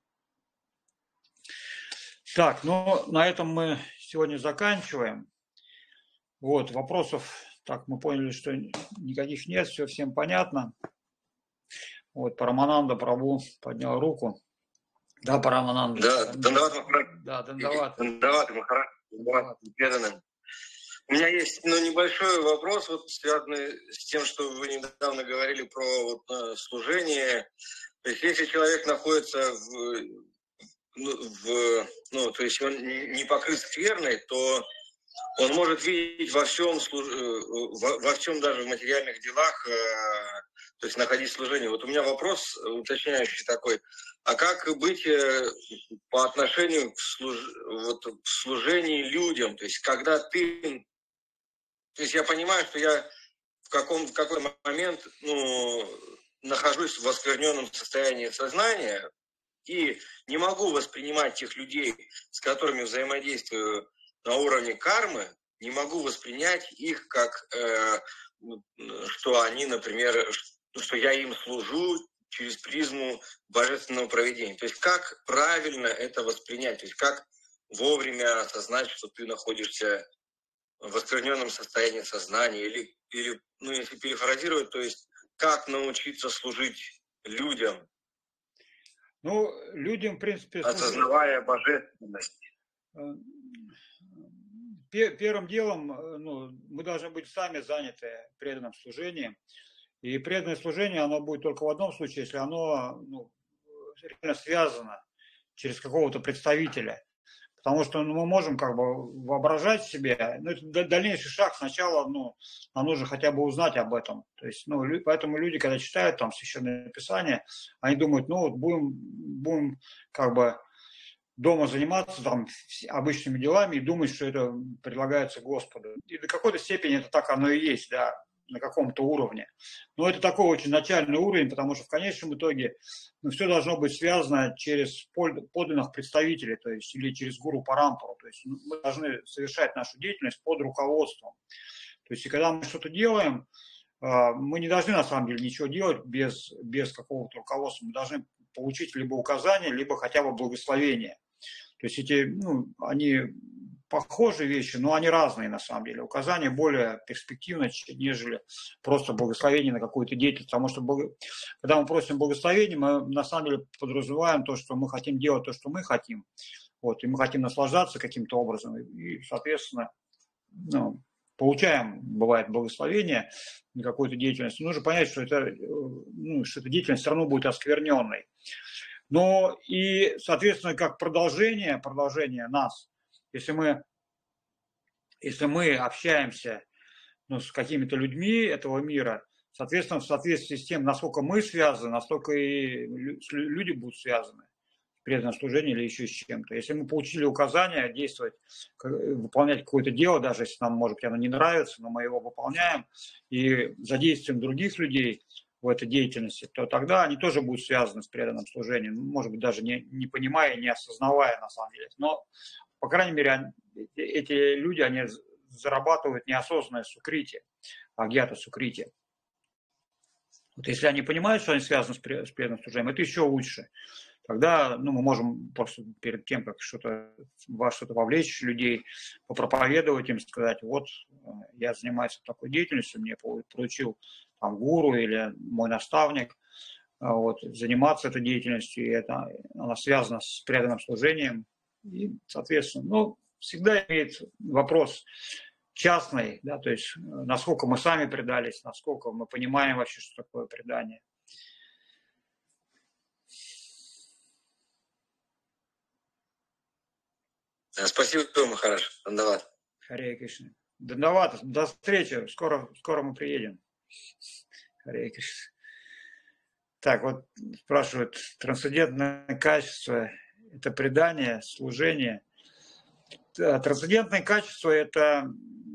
A: Так, ну на этом мы сегодня заканчиваем. Вот, вопросов, так, мы поняли, что никаких нет, все всем понятно. Вот, Парамананда Прабhu поднял руку. Да, Парамананда.
B: Да, Дандават Махарадж.
A: Да, Дандават.
B: Дандават Махарадж. Дандават преданным. У меня есть небольшой вопрос, вот, связанный с тем, что вы недавно говорили про вот, служение. То есть если человек находится то есть он не покрыт скверной, то он может видеть во всем даже в материальных делах, то есть находить служение. Вот у меня вопрос уточняющий такой. А как быть по отношению к служению людям? То есть когда ты... То есть я понимаю, что я в какой момент нахожусь в оскверненном состоянии сознания и не могу воспринимать тех людей, с которыми взаимодействую на уровне кармы, не могу воспринять их как, что они, например, что я им служу через призму божественного провидения. То есть как правильно это воспринять, то есть как вовремя осознать, что ты находишься в оскверненном состоянии сознания, или если перефразировать, то есть как научиться служить людям,
A: людям, в принципе,
B: осознавая божественность.
A: Первым делом мы должны быть сами заняты преданным служением. И преданное служение, оно будет только в одном случае, если оно реально связано через какого-то представителя. Потому что мы можем как бы воображать себе, это дальнейший шаг. Сначала нам нужно хотя бы узнать об этом. То есть, поэтому люди, когда читают там Священное Писание, они думают, будем как бы дома заниматься там обычными делами и думать, что это предлагается Господу. И до какой-то степени это так оно и есть, да, на каком-то уровне. Но это такой очень начальный уровень, потому что в конечном итоге все должно быть связано через подлинных представителей, то есть или через гуру Парампару. То есть мы должны совершать нашу деятельность под руководством. То есть и когда мы что-то делаем, мы не должны на самом деле ничего делать без какого-то руководства. Мы должны получить либо указания, либо хотя бы благословение. То есть они похожие вещи, но они разные на самом деле. Указания более перспективны, нежели просто благословение на какую-то деятельность. Потому что когда мы просим благословения, мы на самом деле подразумеваем то, что мы хотим делать то, что мы хотим. Вот, и мы хотим наслаждаться каким-то образом. И, соответственно, получаем, бывает, благословение на какую-то деятельность. Нужно понять, что эта деятельность все равно будет оскверненной. Но и, соответственно, как продолжение нас, если мы общаемся с какими-то людьми этого мира, соответственно, в соответствии с тем, насколько мы связаны, настолько и люди будут связаны. преданном служении или еще с чем-то. Если мы получили указания действовать, выполнять какое-то дело, даже если нам, может быть, оно не нравится, но мы его выполняем и задействуем других людей в этой деятельности, то тогда они тоже будут связаны с преданным служением, может быть, даже не понимая, не осознавая на самом деле. Но, по крайней мере, эти люди, они зарабатывают неосознанное сукрити, агьята сукрити. Вот если они понимают, что они связаны с преданным служением, это еще лучше. Тогда мы можем просто перед тем, как во что-то вовлечь людей, попроповедовать им, сказать, вот я занимаюсь такой деятельностью, мне поручил там гуру или мой наставник вот, заниматься этой деятельностью, и она связана с преданным служением. И, соответственно, всегда имеет вопрос частный, да, то есть насколько мы сами предались, насколько мы понимаем вообще, что такое предание.
B: Спасибо, Махарадж. Дандават.
A: Харе Кришна. Дандават. До встречи. Скоро мы приедем. Харе Кришна. Так, вот спрашивают, трансцендентное качество – это предание, служение. Трансцендентное качество – это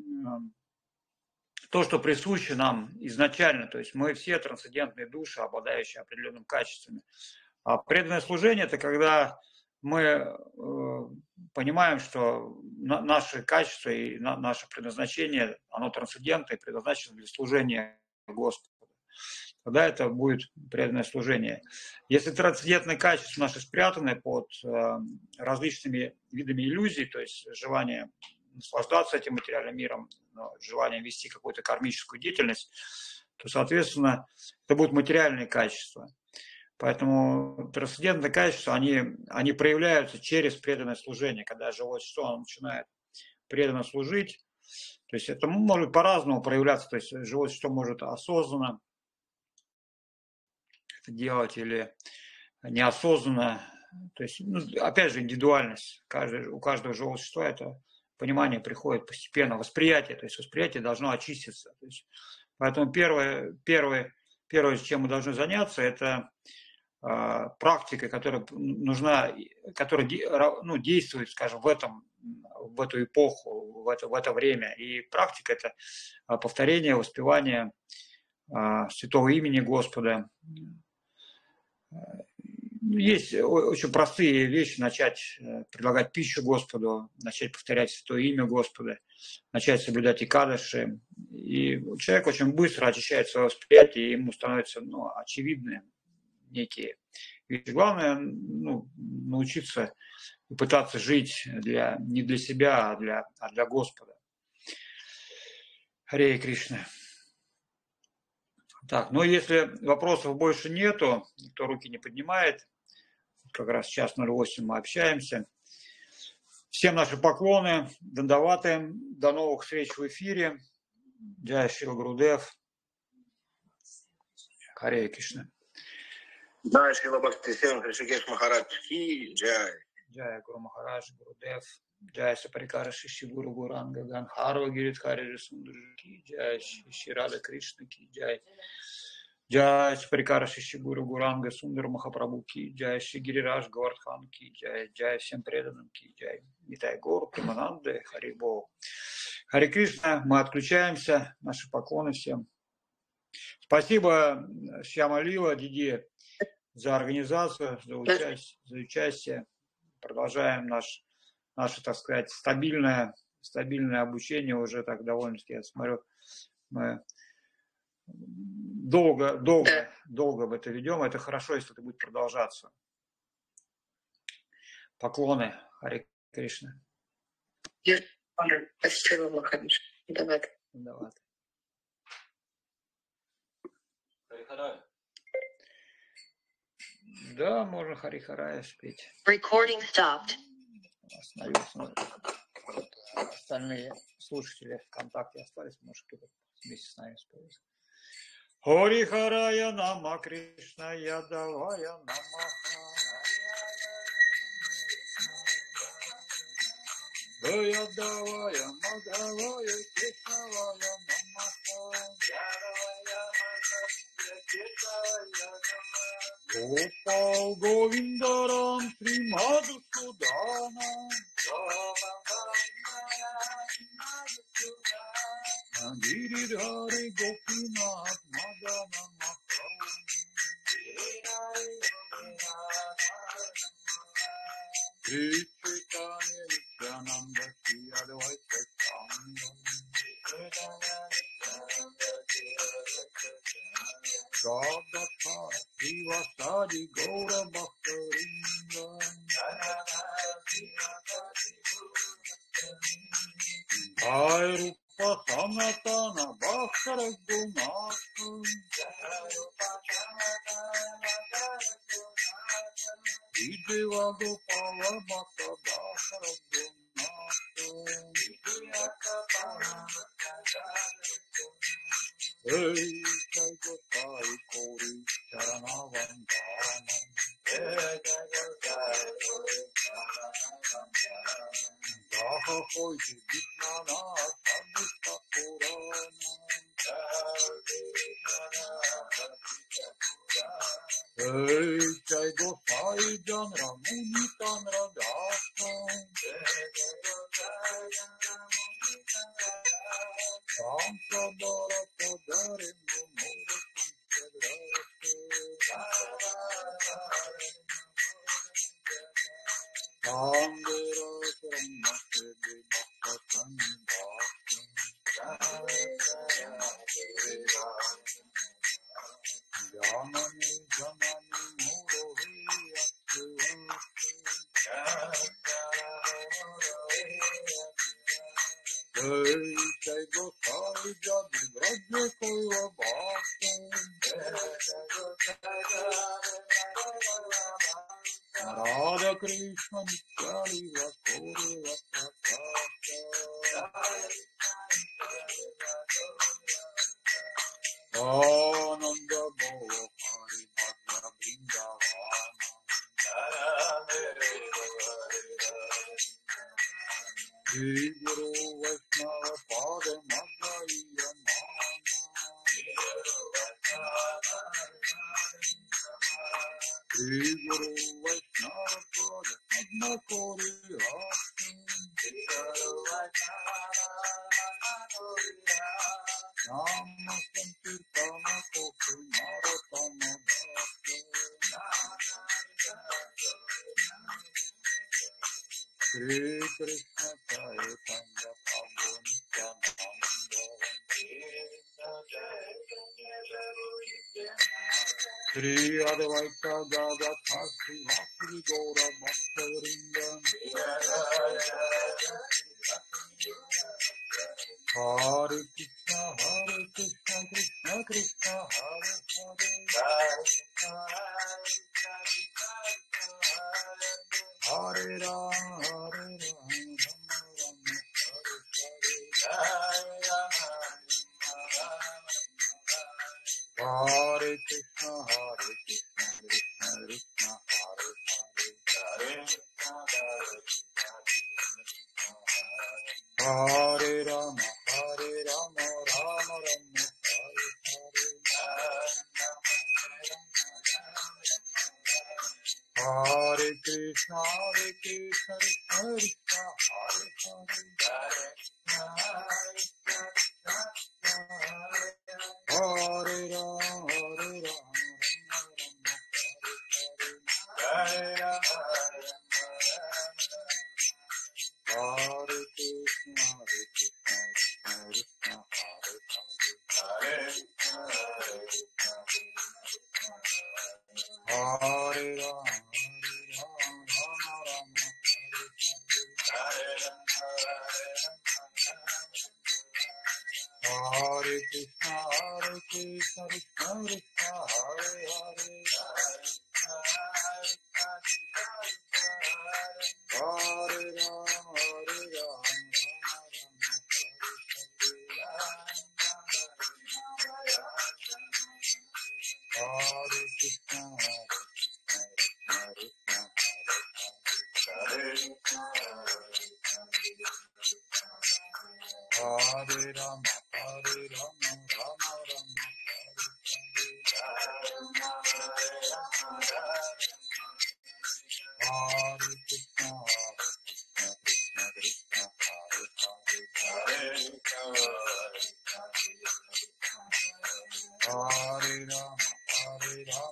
A: то, что присуще нам изначально. То есть мы все трансцендентные души, обладающие определенными качествами. А преданное служение – это когда мы понимаем, что наши качества и наше предназначение, оно трансцендентное и предназначено для служения Господу. Тогда это будет преданное служение. Если трансцендентные качества наши спрятаны под различными видами иллюзий, то есть желание наслаждаться этим материальным миром, желание вести какую-то кармическую деятельность, то, соответственно, это будут материальные качества. Поэтому трансцендентные качества, они проявляются через преданное служение, когда живое существо начинает преданно служить. То есть это может по-разному проявляться. То есть живое существо может осознанно это делать или неосознанно. То есть, опять же, индивидуальность. У каждого живого существа это понимание приходит постепенно. Восприятие, то есть восприятие должно очиститься. То есть, поэтому первое, с чем мы должны заняться, это практикой, которая нужна, которая действует, скажем, в эту эпоху, в это время. И практика – это повторение, воспевание святого имени Господа. Есть очень простые вещи: начать предлагать пищу Господу, начать повторять святое имя Господа, начать соблюдать икадаши. И человек очень быстро очищает свое восприятие, и ему становится очевидны некие вещи. Главное научиться и пытаться жить не для себя, а для Господа. Харе Кришна. Так, если вопросов больше нету, никто руки не поднимает, как раз час 08 мы общаемся. Всем наши поклоны, дандаваты, до новых встреч в эфире. Джай Шрила Гурудев. Харе Кришна.
B: Джай Шрила Бхактисиван Hrishikesh Maharaj Ки Джай.
A: Джай Гуру Махарадж Гурудев. Джай Сапарикара Шиши Гуру Гуранга Ганхарва Гиридхари Рисундру Ки Джай Шиши Рада Кришна Ки Джай. Джай Сапарикара Шиши Гуру Гуранга Сундар Махапрабху Ки Джай Шигирираж Гавардхан Ки Джай. Джай всем преданным Ки Джай. Витай Гору Примананды Хари Богу. Харе Кришна, мы отключаемся. Наши поклоны всем. Спасибо, Шьяма Лила, Диди, за организацию, за участие. Продолжаем наше, так сказать, стабильное обучение уже так довольно-таки, я смотрю, мы долго в это ведем. Это хорошо, если это будет продолжаться. Поклоны. Харе Кришна.
C: Спасибо, Махарадж. Давай.
A: Да, можно Хари-Харая спеть.
C: Recording stopped.
A: Остановился. Остальные слушатели ВКонтакте остались, может, кто-то вместе с нами споет. Хари-Харая нама Кришна Ядавая нама. Ядавая Мадавая Кришнавая нама. Gopal Govindaram Sri Madhusudanam Giridhari Gopinath Madana Sri Chaitanya Nityananda Sri Advaita Radha Srivastadi Gaura Bhaktarinda Rupa Sanatana Bhaskara Gunatha Videva Gopala Bhakta Bhaskara Gunatha Hey, Jai Gotai Kori Charanavandana Daha Hoji Vitnana Adhita Purana Hey, Jai Gotai Janra Muni Tanra Dasa Samsabara Padare Mumura Sangera Brahmase Bhakatani Janani Janani Murari Hey, Jai Gotai Jadi Braja Koira Bhakta Radha Krishna Nityali Vakore Vakata Ananda Bhava Hari Bhakta Vrindavana Shri Guru Vaishnava Pada Madhya Shri Guru Vaishnava Pada Madhya Kori Nama Sankirtana Kosi Naratama Shri Krishna Chaitanya Prabhu Nityananda Shri Advaita Gadadhar Shri Vasudeva Gaura Bhaktarinda Hare Krishna Krishna Krishna Hare Hare Hare Rama Hare Rama Hare Krishna Krishna Krishna Hare Hare Rama Rama Rama Hare Krishna Krishna Krishna Hare Hare Rama Hare Rama Hare Krishna Krishna Krishna Hare Hare Rama Hare Krishna Krishna Krishna Hare Hare Hare Rama Hare Krishna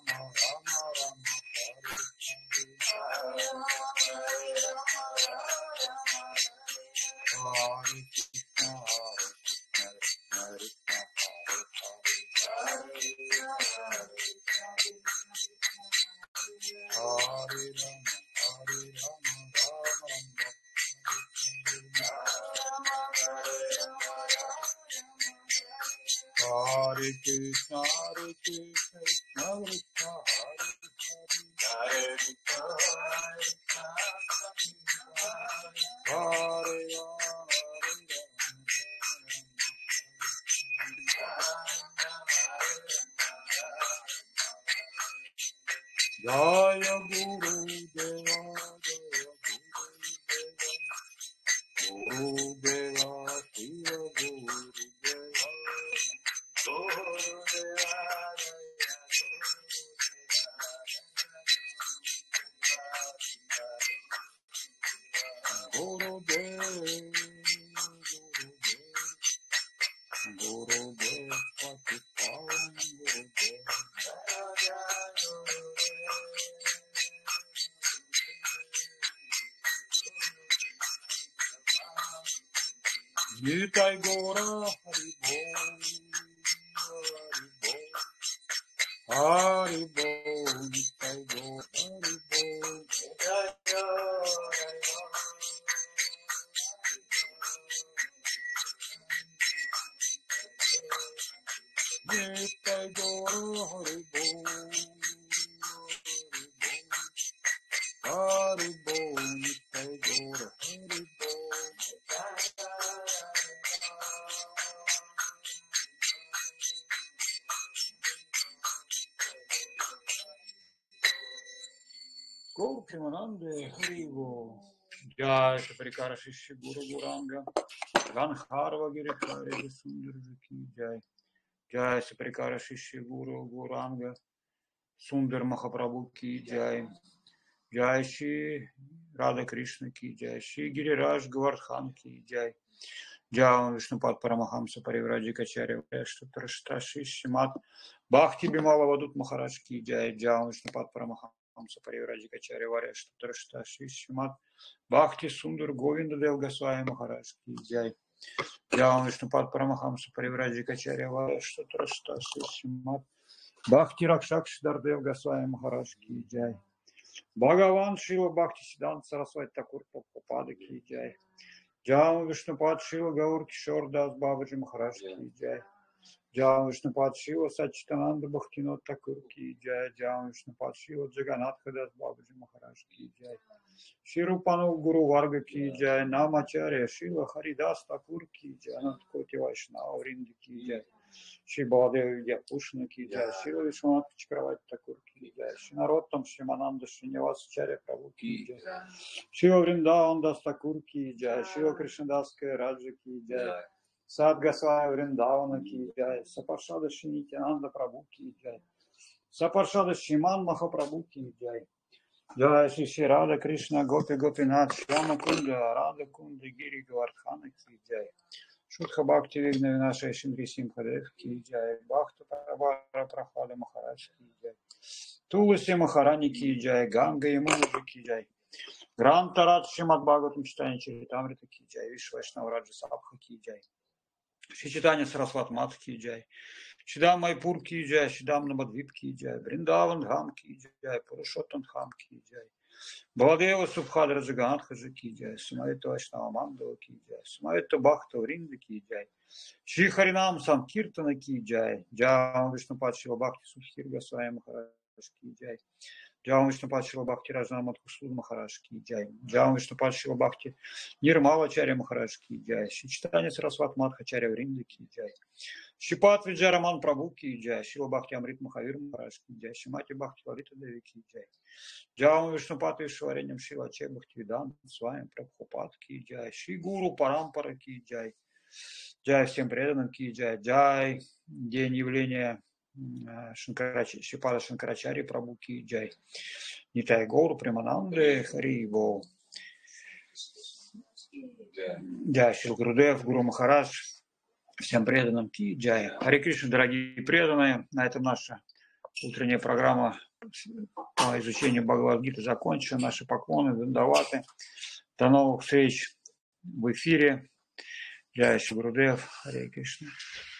A: Hare Krishna, Krishna Krishna, Hare Hare Jaya Guru Deva, Guru Deva, Shiva Guru Deva, Guru Deva, Guru Deva, Guru Deva, Patipavan Guru Deva. Nitai Gora Hari Bol, Hari Bol, Nitai Gora Hari Bol, Nitai Gora Hari Bol, Hari Bol, Nitai Gora Hari Bol. Гол Примананде Хариво, Джай Шапарикара Шиши Гуру Гуранга, Ганхарва Гирихари Сундаржики Джай, Джай Шапарикара Шиши Гуру Гуранга, Сундар Махапрабху Ки Джай, Джай Ши Рада Кришна Ки Джай, Ши Гирирадж Гавардхан Ки Джай, Джай Вишнупад Парамахамса Паривраджикачарья, Штатрашта Шишимат, Бхакти Бимала Вадут Махарадж Ки Джай, Джай Вишнупад Парамахамса Паривраджикачарья Варя Штатрашта Шишимат, Бхакти Сундар Говинда Дев Госвами Махарадж Ки Джай, Джай Вишнупад Парамахамса Паривраджикачарья Варя Штатрашта Шишимат, Бхакти Ракшакш Дардев Госвами Махарадж Ки Джай, Бхагаван Шила Бхакти Сиданта Сарасвати Такур Прабхупада Ки Джай, Джай Вишнупад Шила Гаур Кишор Дас Бабаджи Махарадж Ки Джай, Джай Вишнупад Шила Сачитананда Бхактинот Такур Ки Джай, Джай Вишнупад Шила Джаганатха Дас Бабаджи Махарадж Ки Джай, Ширупану Гуру Варга Ки Джай, Намачарья Шила Харидас Такур Ки Джай, Ананткоти Вайшнава Вринди Ки Джай, Шри Баладева Видьяпушина Ки Джай, Шила Вишванат Чакравати Такур Ки Джай, Шинароттам Шримананда Шиньяваса Чарья Прабху Ки Джай, Шива Вриндаван Дас Такур Ки Джай, Шива Кришнадаская Раджа Ки Джай, Сад Госвами Вриндавана Ки Джай, Сапаршада Шинитянанда Прабху Ки Джай, Сапаршада Шиман Махапрабху Ки Джай, Джай Шри Рада Кришна Гопи Гопинат Шьяма Кунда Рада Кунда Гири Гавардхана Ки Джай, Шутха Бхакти Вигна Винаша Шиндри Симхадев Ки Джай, Бхакта Парабара Прахлада Махарадж Ки Джай, Туласи Махарани Ки Джай, Ганга Ямуна Ки Джай, Гранта Радж Шримад Бхагаватам Читание Чаритамрита Ки Джай, Вишвайшнава Раджа Сабха Ки Джай, Шичитание Сарасват Мат Ки Джай, Шидам Майпур Ки Джай, Шидам Намадвип Ки Джай, Бриндаван Dham Ки Джай, Пурушоттам Dham Ки Джай, Баладева Субхадра Джаганатха Ки Джай, Самаита Вайшнава Мандава Ки Джай, Самаита Бхакта Вринда Ки Джай, Шри Харинам Санкиртана Ки Джай, Джай Вишнупад Шила Бхакти Субхир Госвами Махарадж Ки Джай, Джай Вишнупад Шила Бхакти Раджана Мадхусуд Махарадж Ки Джай, Джай Вишнупад Шила Бхакти Нирмала Чарья Махарадж Ки Джай, Шичитание Сарасват Мадха Чарья Вринда Ки Джай, Шипат Виджараман Прабху Ки Джай, Шила Бхакти Амрит Махавир Махарадж Ки Джай, Шимати Бхакти Лалита Деви Ки Джай, Джай Вишнупад Вишвареням Шила Че Бхакти Веданта с вами Прабхупад Ки Джай, Шри Гуру Парампара Ки Джай, Джай всем преданным Ки Джай, Джай день явления Шипада Шанкарачари Прабху Ки Джай, Нитай Гуру Примананде Хари Бол, Джай Шри Гурудев Гуру Махарадж, всем преданным Ки Джай. Хари Кришна, дорогие преданные, на этом наша Утренняя программа по изучению Бхагавад-гиты закончена. Наши поклоны, дандаваты. До новых встреч в эфире. Джай Шри Гурудев. Харе Кришна.